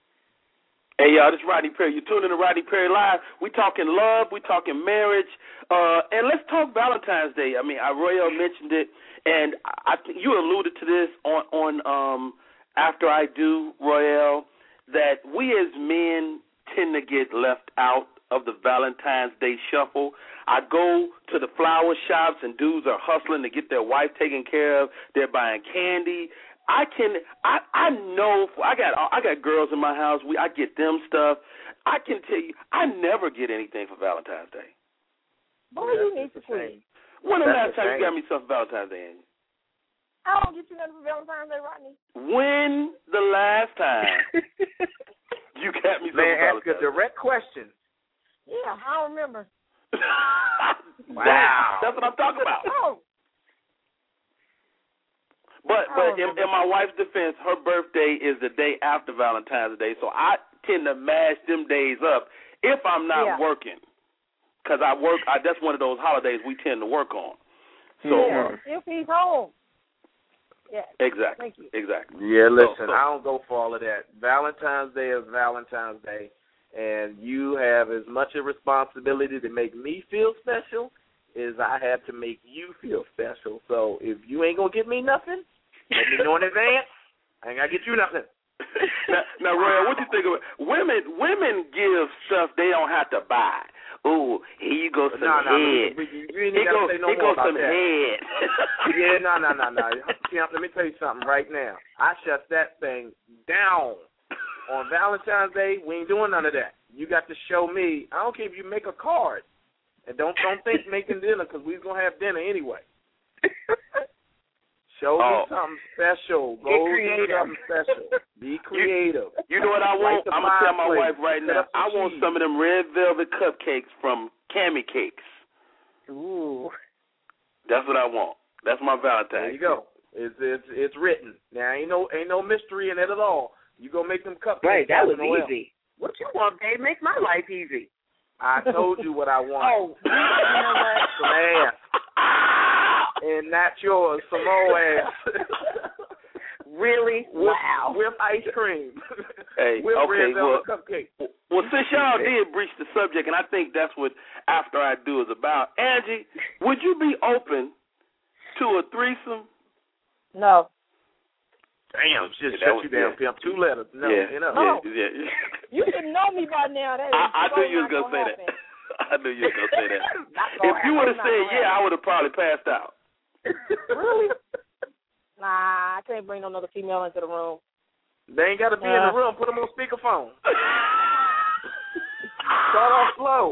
Speaker 2: Hey, y'all, this is Rodney Perry. You're tuning to Rodney Perry Live. We talking love. We talking marriage. Uh, and let's talk Valentine's Day. I mean, I, Royale mentioned it, and I think you alluded to this on, on um, After I Do, Royale, that we as men tend to get left out of the Valentine's Day shuffle. I go to the flower shops, and dudes are hustling to get their wife taken care of. They're buying candy. I can, I, I know, I got, I got girls in my house. We, I get them stuff. I can tell you, I never get anything for Valentine's Day.
Speaker 10: Boy, you need to please.
Speaker 2: When the last time you got me something for Valentine's Day, Angie?
Speaker 10: I don't get you nothing for Valentine's Day, Rodney.
Speaker 2: When the last time you got me something
Speaker 11: Man,
Speaker 2: for
Speaker 11: ask a direct question.
Speaker 10: Yeah, I don't remember.
Speaker 2: Wow. That's what I'm talking about.
Speaker 10: Oh.
Speaker 2: But but in, in my wife's defense, her birthday is the day after Valentine's Day, so I tend to mash them days up if I'm not
Speaker 10: yeah.
Speaker 2: working, because I work. I, that's one of those holidays we tend to work on. So
Speaker 10: yeah. if he's home. Yeah.
Speaker 2: Exactly.
Speaker 10: Thank you.
Speaker 2: Exactly.
Speaker 11: Yeah, listen,
Speaker 2: so, so.
Speaker 11: I don't go for all of that. Valentine's Day is Valentine's Day, and you have as much a responsibility to make me feel special as I have to make you feel special. So if you ain't gonna give me nothing, let me know in advance. I ain't gotta get you nothing.
Speaker 2: now, now, Royale, what you think of it? Women, women give stuff they don't have to buy. Ooh, here you go some
Speaker 11: no, no,
Speaker 2: head.
Speaker 11: No, you, you ain't
Speaker 2: here
Speaker 11: gotta
Speaker 2: go,
Speaker 11: say no
Speaker 2: here
Speaker 11: more
Speaker 2: go
Speaker 11: about
Speaker 2: some
Speaker 11: that.
Speaker 2: head.
Speaker 11: yeah, no, no, no, no. Let me tell you something right now. I shut that thing down. On Valentine's Day, we ain't doing none of that. You got to show me. I don't care if you make a card. And don't don't think making dinner, because we're going to have dinner anyway. Show
Speaker 2: oh.
Speaker 11: me something special. Go
Speaker 5: do
Speaker 11: something special. Be creative.
Speaker 2: You, you know what I want? I'm going to tell my wife right now. I want
Speaker 11: cheese.
Speaker 2: some of them red velvet cupcakes from Cammy Cakes.
Speaker 5: Ooh.
Speaker 2: That's what I want. That's my Valentine.
Speaker 11: There you go. It's it's it's written. Now ain't no ain't no mystery in it at all. You go make them cupcakes.
Speaker 5: Right, that was
Speaker 11: Noel.
Speaker 5: easy. What you want, babe? Make my life easy.
Speaker 11: I told you what I want.
Speaker 5: Oh, you know what?
Speaker 11: Some ass. And not yours, some more ass.
Speaker 5: Really?
Speaker 11: With,
Speaker 5: wow.
Speaker 11: With ice cream.
Speaker 2: Hey,
Speaker 11: with
Speaker 2: okay,
Speaker 11: red
Speaker 2: well,
Speaker 11: cupcake.
Speaker 2: well, since y'all did breach the subject, and I think that's what After I Do is about, Angie, would you be open to a threesome?
Speaker 10: No.
Speaker 11: Damn, just
Speaker 2: yeah,
Speaker 11: shut you down,
Speaker 2: yeah.
Speaker 11: pimp. Two letters. No,
Speaker 2: yeah,
Speaker 11: you know.
Speaker 10: No.
Speaker 2: Yeah, yeah.
Speaker 10: You should know me by now. That is
Speaker 2: I, I
Speaker 10: so
Speaker 2: knew you was
Speaker 10: going
Speaker 2: going to say
Speaker 10: happen.
Speaker 2: that. I knew you was going to say that.
Speaker 10: If
Speaker 2: you would have said yeah, I would have probably passed out.
Speaker 10: Really? Nah, I can't bring no other female into the room.
Speaker 11: They ain't got to be
Speaker 10: uh,
Speaker 11: in the room. Put them on speakerphone. Start off slow.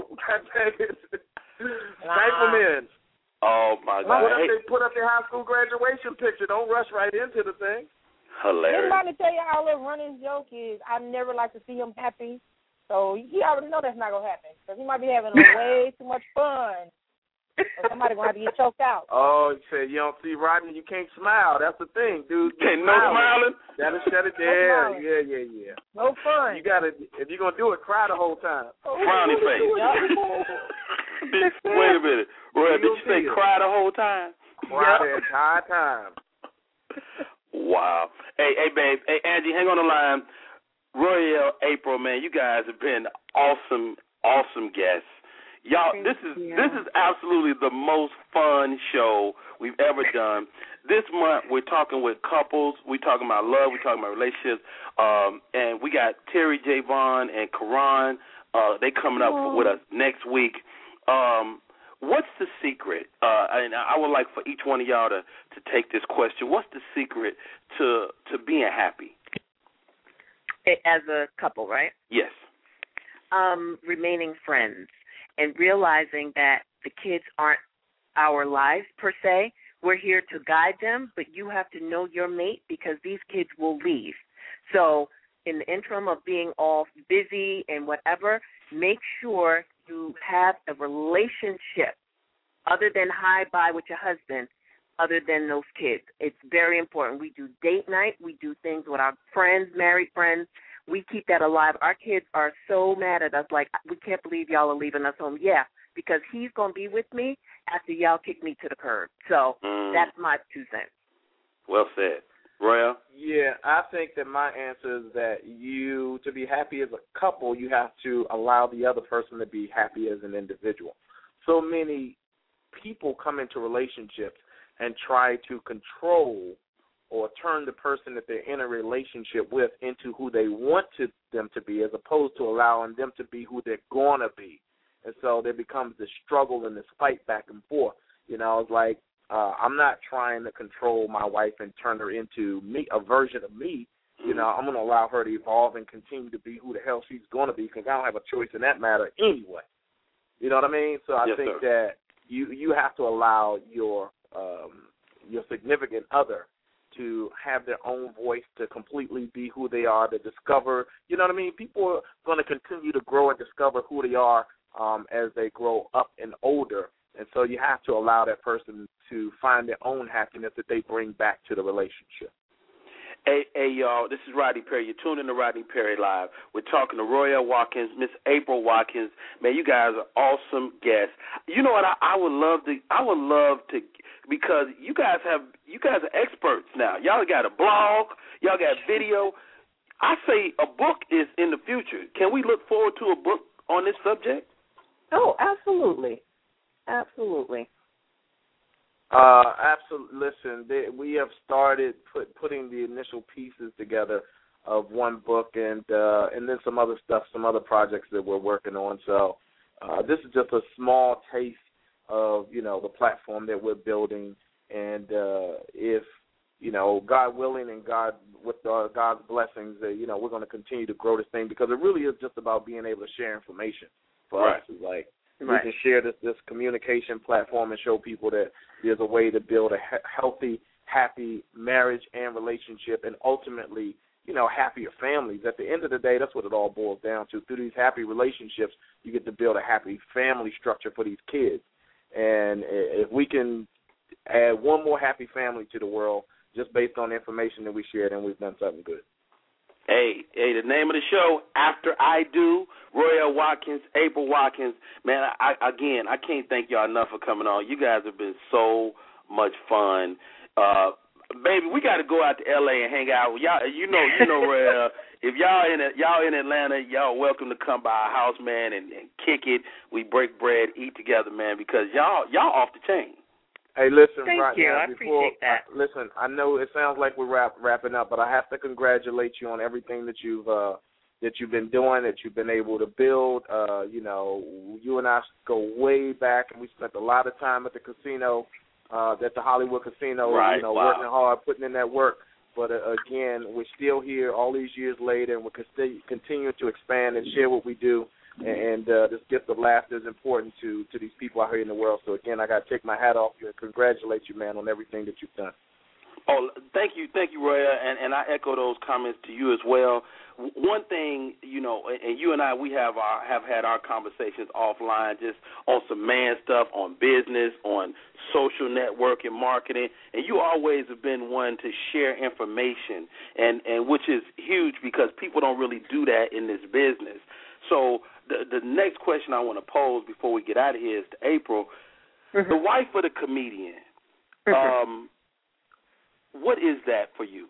Speaker 10: Nah.
Speaker 11: Type them in.
Speaker 2: Oh, my God.
Speaker 11: Put up,
Speaker 2: Hey.
Speaker 11: their, put up their high school graduation picture. Don't rush right into the thing.
Speaker 2: Hilarious.
Speaker 10: Anybody tell you how a little running joke is, I never like to see him happy. So he already know that's not going to happen. Because he might be having way too much fun. Or somebody going to have to get choked out.
Speaker 11: Oh, you said you don't see Rodney, you can't smile. That's the thing, dude.
Speaker 2: Okay, no smiling?
Speaker 11: That'll shut it
Speaker 10: No
Speaker 11: down.
Speaker 10: smiling.
Speaker 11: Yeah, yeah, yeah.
Speaker 10: No fun.
Speaker 11: You gotta, if you're going to do it, cry the whole time.
Speaker 2: Frowny face. Wait a minute. Roy, did you say cry the whole time?
Speaker 11: Cry the entire time.
Speaker 2: Wow. Hey, hey, babe. Hey, Angie, hang on the line. Royale, April, man, you guys have been awesome, awesome guests. Y'all,
Speaker 12: Thank
Speaker 2: this is
Speaker 12: you.
Speaker 2: this is absolutely the most fun show we've ever done. This month we're talking with couples, we're talking about love, we're talking about relationships, um, and we got Terry J. Vaughn and Karan. Uh, they coming up
Speaker 12: Aww.
Speaker 2: with us next week. Um, what's the secret? Uh, and I would like for each one of y'all to, to take this question. What's the secret to to being happy?
Speaker 12: As a couple, right?
Speaker 2: Yes.
Speaker 12: Um, remaining friends and realizing that the kids aren't our lives per se. We're here to guide them, but you have to know your mate because these kids will leave. So in the interim of being all busy and whatever, make sure you have a relationship other than hi, bye with your husband, other than those kids. It's very important. We do date night. We do things with our friends, married friends. We keep that alive. Our kids are so mad at us, like, we can't believe y'all are leaving us home. Yeah, because he's going to be with me after y'all kick me to the curb. So
Speaker 2: mm.
Speaker 12: that's my two cents.
Speaker 2: Well said. Royal?
Speaker 11: Yeah, I think that my answer is that you, to be happy as a couple, you have to allow the other person to be happy as an individual. So many people come into relationships and try to control or turn the person that they're in a relationship with into who they want to, them to be, as opposed to allowing them to be who they're going to be. And so there becomes this struggle and this fight back and forth. You know, it's like uh, I'm not trying to control my wife and turn her into me, a version of me. You know, I'm going to allow her to evolve and continue to be who the hell she's going to be because I don't have a choice in that matter anyway. You know what I mean? So I
Speaker 2: yes,
Speaker 11: think
Speaker 2: sir.
Speaker 11: that you you have to allow your um, your significant other to have their own voice, to completely be who they are, to discover, you know what I mean? People are going to continue to grow and discover who they are um, as they grow up and older. And so you have to allow that person to find their own happiness that they bring back to the relationship.
Speaker 2: Hey, hey, y'all, this is Rodney Perry. You're tuned in to Rodney Perry Live. We're talking to Royale Watkins, Miss April Watkins. Man, you guys are awesome guests. You know what? I, I would love to. I would love to, because you guys have. You guys are experts now. Y'all got a blog. Y'all got video. I say a book is in the future. Can we look forward to a book on this subject?
Speaker 12: Oh, absolutely, absolutely.
Speaker 11: Uh, absolutely. Listen, they, we have started put, putting the initial pieces together of one book, and uh, and then some other stuff, some other projects that we're working on. So uh, this is just a small taste of, you know, the platform that we're building. And uh, if, you know, God willing and God with uh, God's blessings, uh, you know, we're going to continue to grow this thing, because it really is just about being able to share information for
Speaker 2: right.
Speaker 11: us. It's like,
Speaker 12: right.
Speaker 11: we can share this, this communication platform and show people that there's a way to build a he- healthy, happy marriage and relationship, and ultimately, you know, happier families. At the end of the day, that's what it all boils down to. Through these happy relationships, you get to build a happy family structure for these kids. And if we can add one more happy family to the world just based on the information that we shared, then we've done something good.
Speaker 2: Hey, hey, the name of the show, After I Do, Royale Watkins, April Watkins. Man, I, again, I can't thank y'all enough for coming on. You guys have been so much fun. Uh, baby, we got to go out to L A and hang out. Y'all, you know, you know, Royale, if y'all in y'all in Atlanta, y'all welcome to come by our house, man, and, and kick it. We break bread, eat together, man, because y'all y'all off the chain.
Speaker 11: Hey, listen,
Speaker 12: Thank
Speaker 11: right
Speaker 12: you.
Speaker 11: now,
Speaker 12: I
Speaker 11: before,
Speaker 12: appreciate that.
Speaker 11: Uh, listen, I know it sounds like we're wrap, wrapping up, but I have to congratulate you on everything that you've uh, that you've been doing, that you've been able to build. Uh, you know, you and I go way back, and we spent a lot of time at the casino, uh, at the Hollywood Casino,
Speaker 2: right,
Speaker 11: you know,
Speaker 2: wow.
Speaker 11: working hard, putting in that work. But uh, again, we're still here all these years later, and we're continuing to expand and share what we do. And uh, this gift of laughter is important to, to these people out here in the world. So, again, I got to take my hat off you and congratulate you, man, on everything that you've done.
Speaker 2: Oh, thank you, thank you, Roya, and, and I echo those comments to you as well. One thing, you know, and you and I, we have our have had our conversations offline, just on some man stuff, on business, on social networking, marketing, and you always have been one to share information, and, and which is huge because people don't really do that in this business. So the the next question I want to pose before we get out of here is to April, mm-hmm. the wife of the comedian.
Speaker 12: Mm-hmm.
Speaker 2: Um, what is that for you?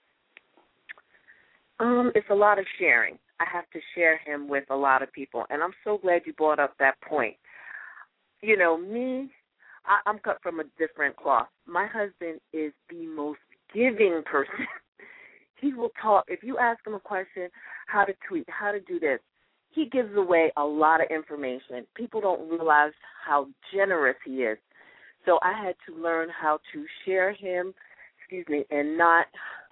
Speaker 12: Um, it's a lot of sharing. I have to share him with a lot of people, and I'm so glad you brought up that point. You know, me, I, I'm cut from a different cloth. My husband is the most giving person. He will talk. If you ask him a question, how to tweet, how to do this, he gives away a lot of information. People don't realize how generous he is. So I had to learn how to share him, excuse me, and not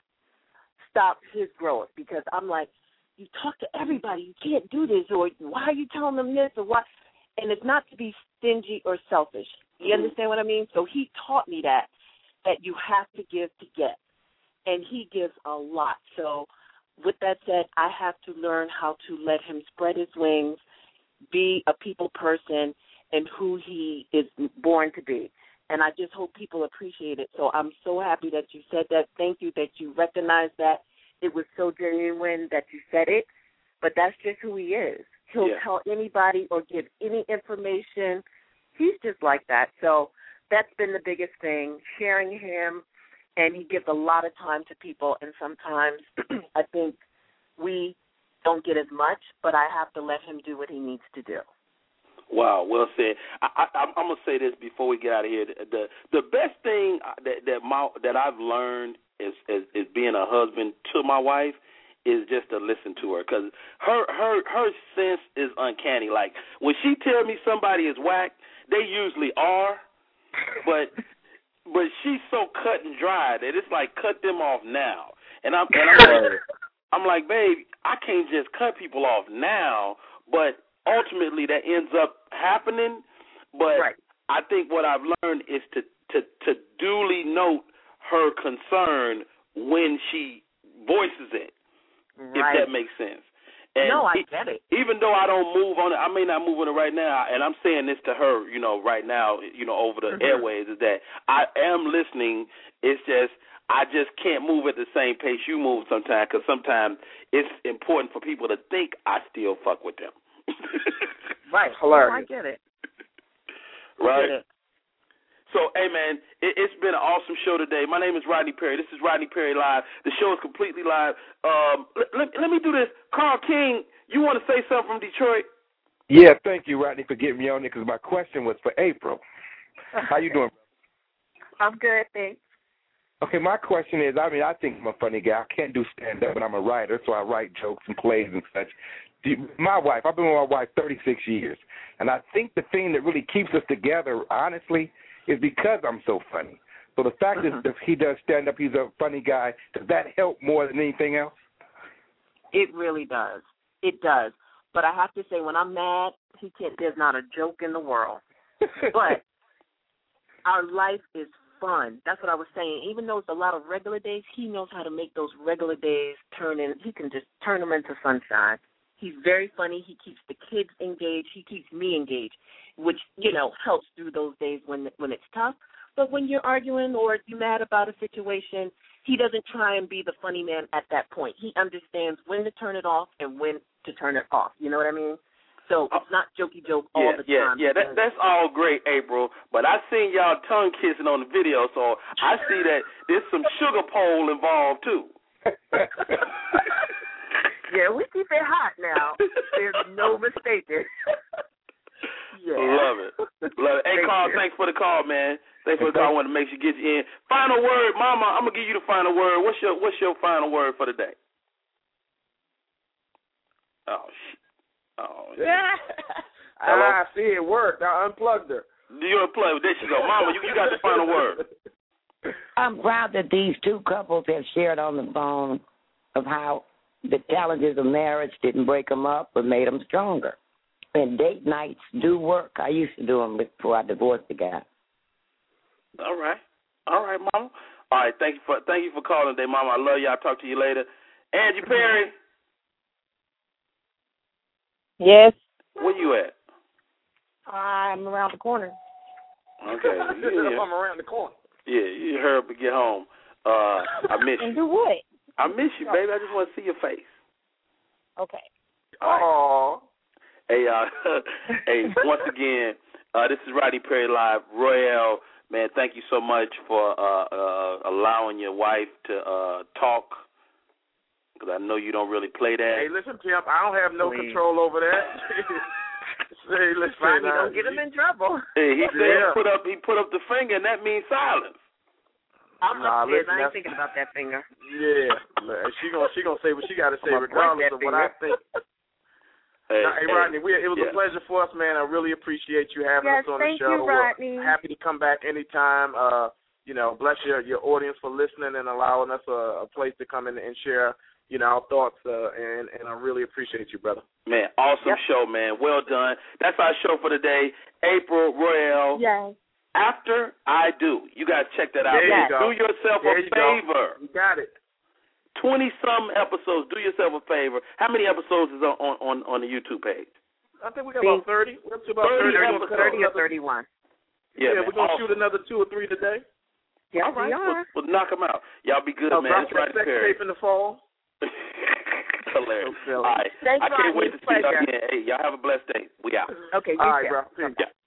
Speaker 12: stop his growth, because I'm like, you talk to everybody, you can't do this, or why are you telling them this, or what? And it's not to be stingy or selfish. You mm-hmm. understand what I mean? So he taught me that, that you have to give to get, and he gives a lot. So with that said, I have to learn how to let him spread his wings, be a people person, and who he is born to be. And I just hope people appreciate it. So I'm so happy that you said that. Thank you that you recognized that. It was so genuine that you said it. But that's just who he is. He'll yeah. tell anybody or give any information. He's just like that. So that's been the biggest thing, sharing him. And he gives a lot of time to people. And sometimes I think we don't get as much, but I have to let him do what he needs to do.
Speaker 2: Wow, well said. I, I, I'm gonna say this before we get out of here. The the best thing that that my that I've learned is, is is being a husband to my wife is just to listen to her, because her her her sense is uncanny. Like when she tells me somebody is whack, they usually are, but but she's so cut and dry that it's like cut them off now. And I'm and I'm like, I'm like, babe, I can't just cut people off now, but ultimately that ends up happening. But right. I think what I've learned is to, to, to duly note her concern when she voices it, right. if that makes sense. And
Speaker 12: no, I get it.
Speaker 2: Even though I don't move on it, I may not move on it right now, and I'm saying this to her, you know, right now, you know, over the mm-hmm. airways, is that I am listening. It's just I just can't move at the same pace you move sometimes, because sometimes it's important for people to think I still fuck with them.
Speaker 12: Right. Hilarious. Oh, I get it.
Speaker 2: Right.
Speaker 12: I get it.
Speaker 2: So, hey, man, it, it's been an awesome show today. My name is Rodney Perry. This is Rodney Perry Live. The show is completely live. Um, let, let, let me do this. Carl King, you want to say something from Detroit?
Speaker 13: Yeah, thank you, Rodney, for getting me on there, because my question was for April. How you doing?
Speaker 12: I'm good, thanks.
Speaker 13: Okay, my question is, I mean, I think I'm a funny guy. I can't do stand-up, but I'm a writer, so I write jokes and plays and such. My wife, I've been with my wife thirty-six years, and I think the thing that really keeps us together, honestly, is because I'm so funny. So the fact mm-hmm. that if he does stand-up, he's a funny guy, does that help more than anything else?
Speaker 12: It really does. It does. But I have to say, when I'm mad, he can't, there's not a joke in the world. But our life is fun. That's what I was saying. Even though it's a lot of regular days, he knows how to make those regular days turn in. He can just turn them into sunshine. He's very funny. He keeps the kids engaged. He keeps me engaged, which, you know, helps through those days when when it's tough. But when you're arguing or you're mad about a situation, he doesn't try and be the funny man at that point. He understands when to turn it off and when to turn it off. You know what I mean? So it's not jokey joke all
Speaker 2: yeah,
Speaker 12: the
Speaker 2: yeah,
Speaker 12: time.
Speaker 2: Yeah, yeah, that, that's all great, April. But I seen y'all tongue kissing on the video, so I see that there's some sugar pole involved too.
Speaker 12: Yeah, we keep it hot now. There's no mistaking. Yeah.
Speaker 2: Love it. Love it. Hey, Thank Carl, you. Thanks for the call, man. Thanks for the call. I want to make sure you get you in. Final word, Mama. I'm gonna give you the final word. What's your What's your final word for the day? Oh shit. Oh
Speaker 14: yeah.
Speaker 2: Hello?
Speaker 14: I see it worked. I unplugged her.
Speaker 2: You unplugged. There she go, Mama. You, you got the final word.
Speaker 9: I'm proud that these two couples have shared on the phone of how the challenges of marriage didn't break them up but made them stronger. And date nights do work. I used to do them before I divorced the guy.
Speaker 2: All right. All right, Mama. All right, thank you for thank you for calling today, Mama. I love you. I'll talk to you later. Angie Perry.
Speaker 10: Yes.
Speaker 2: Where you at?
Speaker 10: I'm around the corner.
Speaker 2: Okay. Yeah.
Speaker 14: I'm around the corner.
Speaker 2: Yeah, you hurry up and get home. Uh, I miss you.
Speaker 10: And do what?
Speaker 2: I miss you, baby. I just want to see your face.
Speaker 10: Okay.
Speaker 2: Aww. Hey, uh, hey, once again, uh, this is Rodney Perry Live. Royale, man, thank you so much for uh, uh, allowing your wife to uh, talk, because I know you don't really play that.
Speaker 14: Hey, listen, Pimp, I don't have no
Speaker 12: Please.
Speaker 14: control over that. Say, listen,
Speaker 12: Rodney,
Speaker 14: uh,
Speaker 12: don't get him in trouble.
Speaker 2: Hey, he said
Speaker 14: Yeah.
Speaker 2: he put up he put up the finger, and that means silence.
Speaker 12: I'm
Speaker 14: Nah,
Speaker 12: upstairs.
Speaker 14: listen,
Speaker 12: I ain't
Speaker 14: that's-
Speaker 12: thinking about that finger.
Speaker 14: Yeah, she gonna she gonna say what she got to say,
Speaker 12: I'm gonna
Speaker 14: regardless
Speaker 12: break
Speaker 14: of
Speaker 12: that
Speaker 14: what I think.
Speaker 2: Hey,
Speaker 14: Now, hey,
Speaker 2: hey,
Speaker 14: Rodney, we, it was
Speaker 2: yeah.
Speaker 14: a pleasure for us, man. I really appreciate you having
Speaker 12: Yes,
Speaker 14: us on
Speaker 12: thank
Speaker 14: the show.
Speaker 12: you, Rodney.
Speaker 14: We're happy to come back anytime. Uh, you know, bless your your audience for listening and allowing us a, a place to come in and share, you know, our thoughts. Uh, and and I really appreciate you, brother.
Speaker 2: Man, awesome
Speaker 12: Yep.
Speaker 2: show, man. Well done. That's our show for today. April Royale.
Speaker 10: Yes.
Speaker 2: After I Do. You guys check that out.
Speaker 14: There you
Speaker 2: Do
Speaker 14: go.
Speaker 2: yourself
Speaker 14: There
Speaker 2: a
Speaker 14: you go.
Speaker 2: favor.
Speaker 14: You got it.
Speaker 2: twenty-some episodes. Do yourself a favor. How many episodes is on, on, on the YouTube page?
Speaker 14: I think we got about thirty. We're up to about
Speaker 2: thirty
Speaker 14: thirty. We're
Speaker 2: episodes.
Speaker 14: gonna
Speaker 12: thirty or
Speaker 14: cut another-
Speaker 12: thirty-one.
Speaker 2: Yeah,
Speaker 14: Yeah,
Speaker 2: man,
Speaker 14: we're gonna
Speaker 2: awesome.
Speaker 14: shoot another two or three today.
Speaker 12: Yes,
Speaker 2: All right,
Speaker 12: we are.
Speaker 2: We'll, we'll knock them out. Y'all be good,
Speaker 14: Oh,
Speaker 2: man.
Speaker 14: drop
Speaker 2: It's
Speaker 14: that
Speaker 2: Rodney
Speaker 14: sex
Speaker 2: Perry.
Speaker 14: tape in the fall.
Speaker 2: Hilarious.
Speaker 12: So
Speaker 2: All right.
Speaker 12: Thanks,
Speaker 2: I can't
Speaker 12: Rodney.
Speaker 2: wait to see y'all
Speaker 12: Pleasure.
Speaker 2: again. Hey, y'all have a blessed day. We out.
Speaker 12: Okay, you
Speaker 14: All right,
Speaker 12: too.
Speaker 14: bro. Peace.
Speaker 2: Yeah.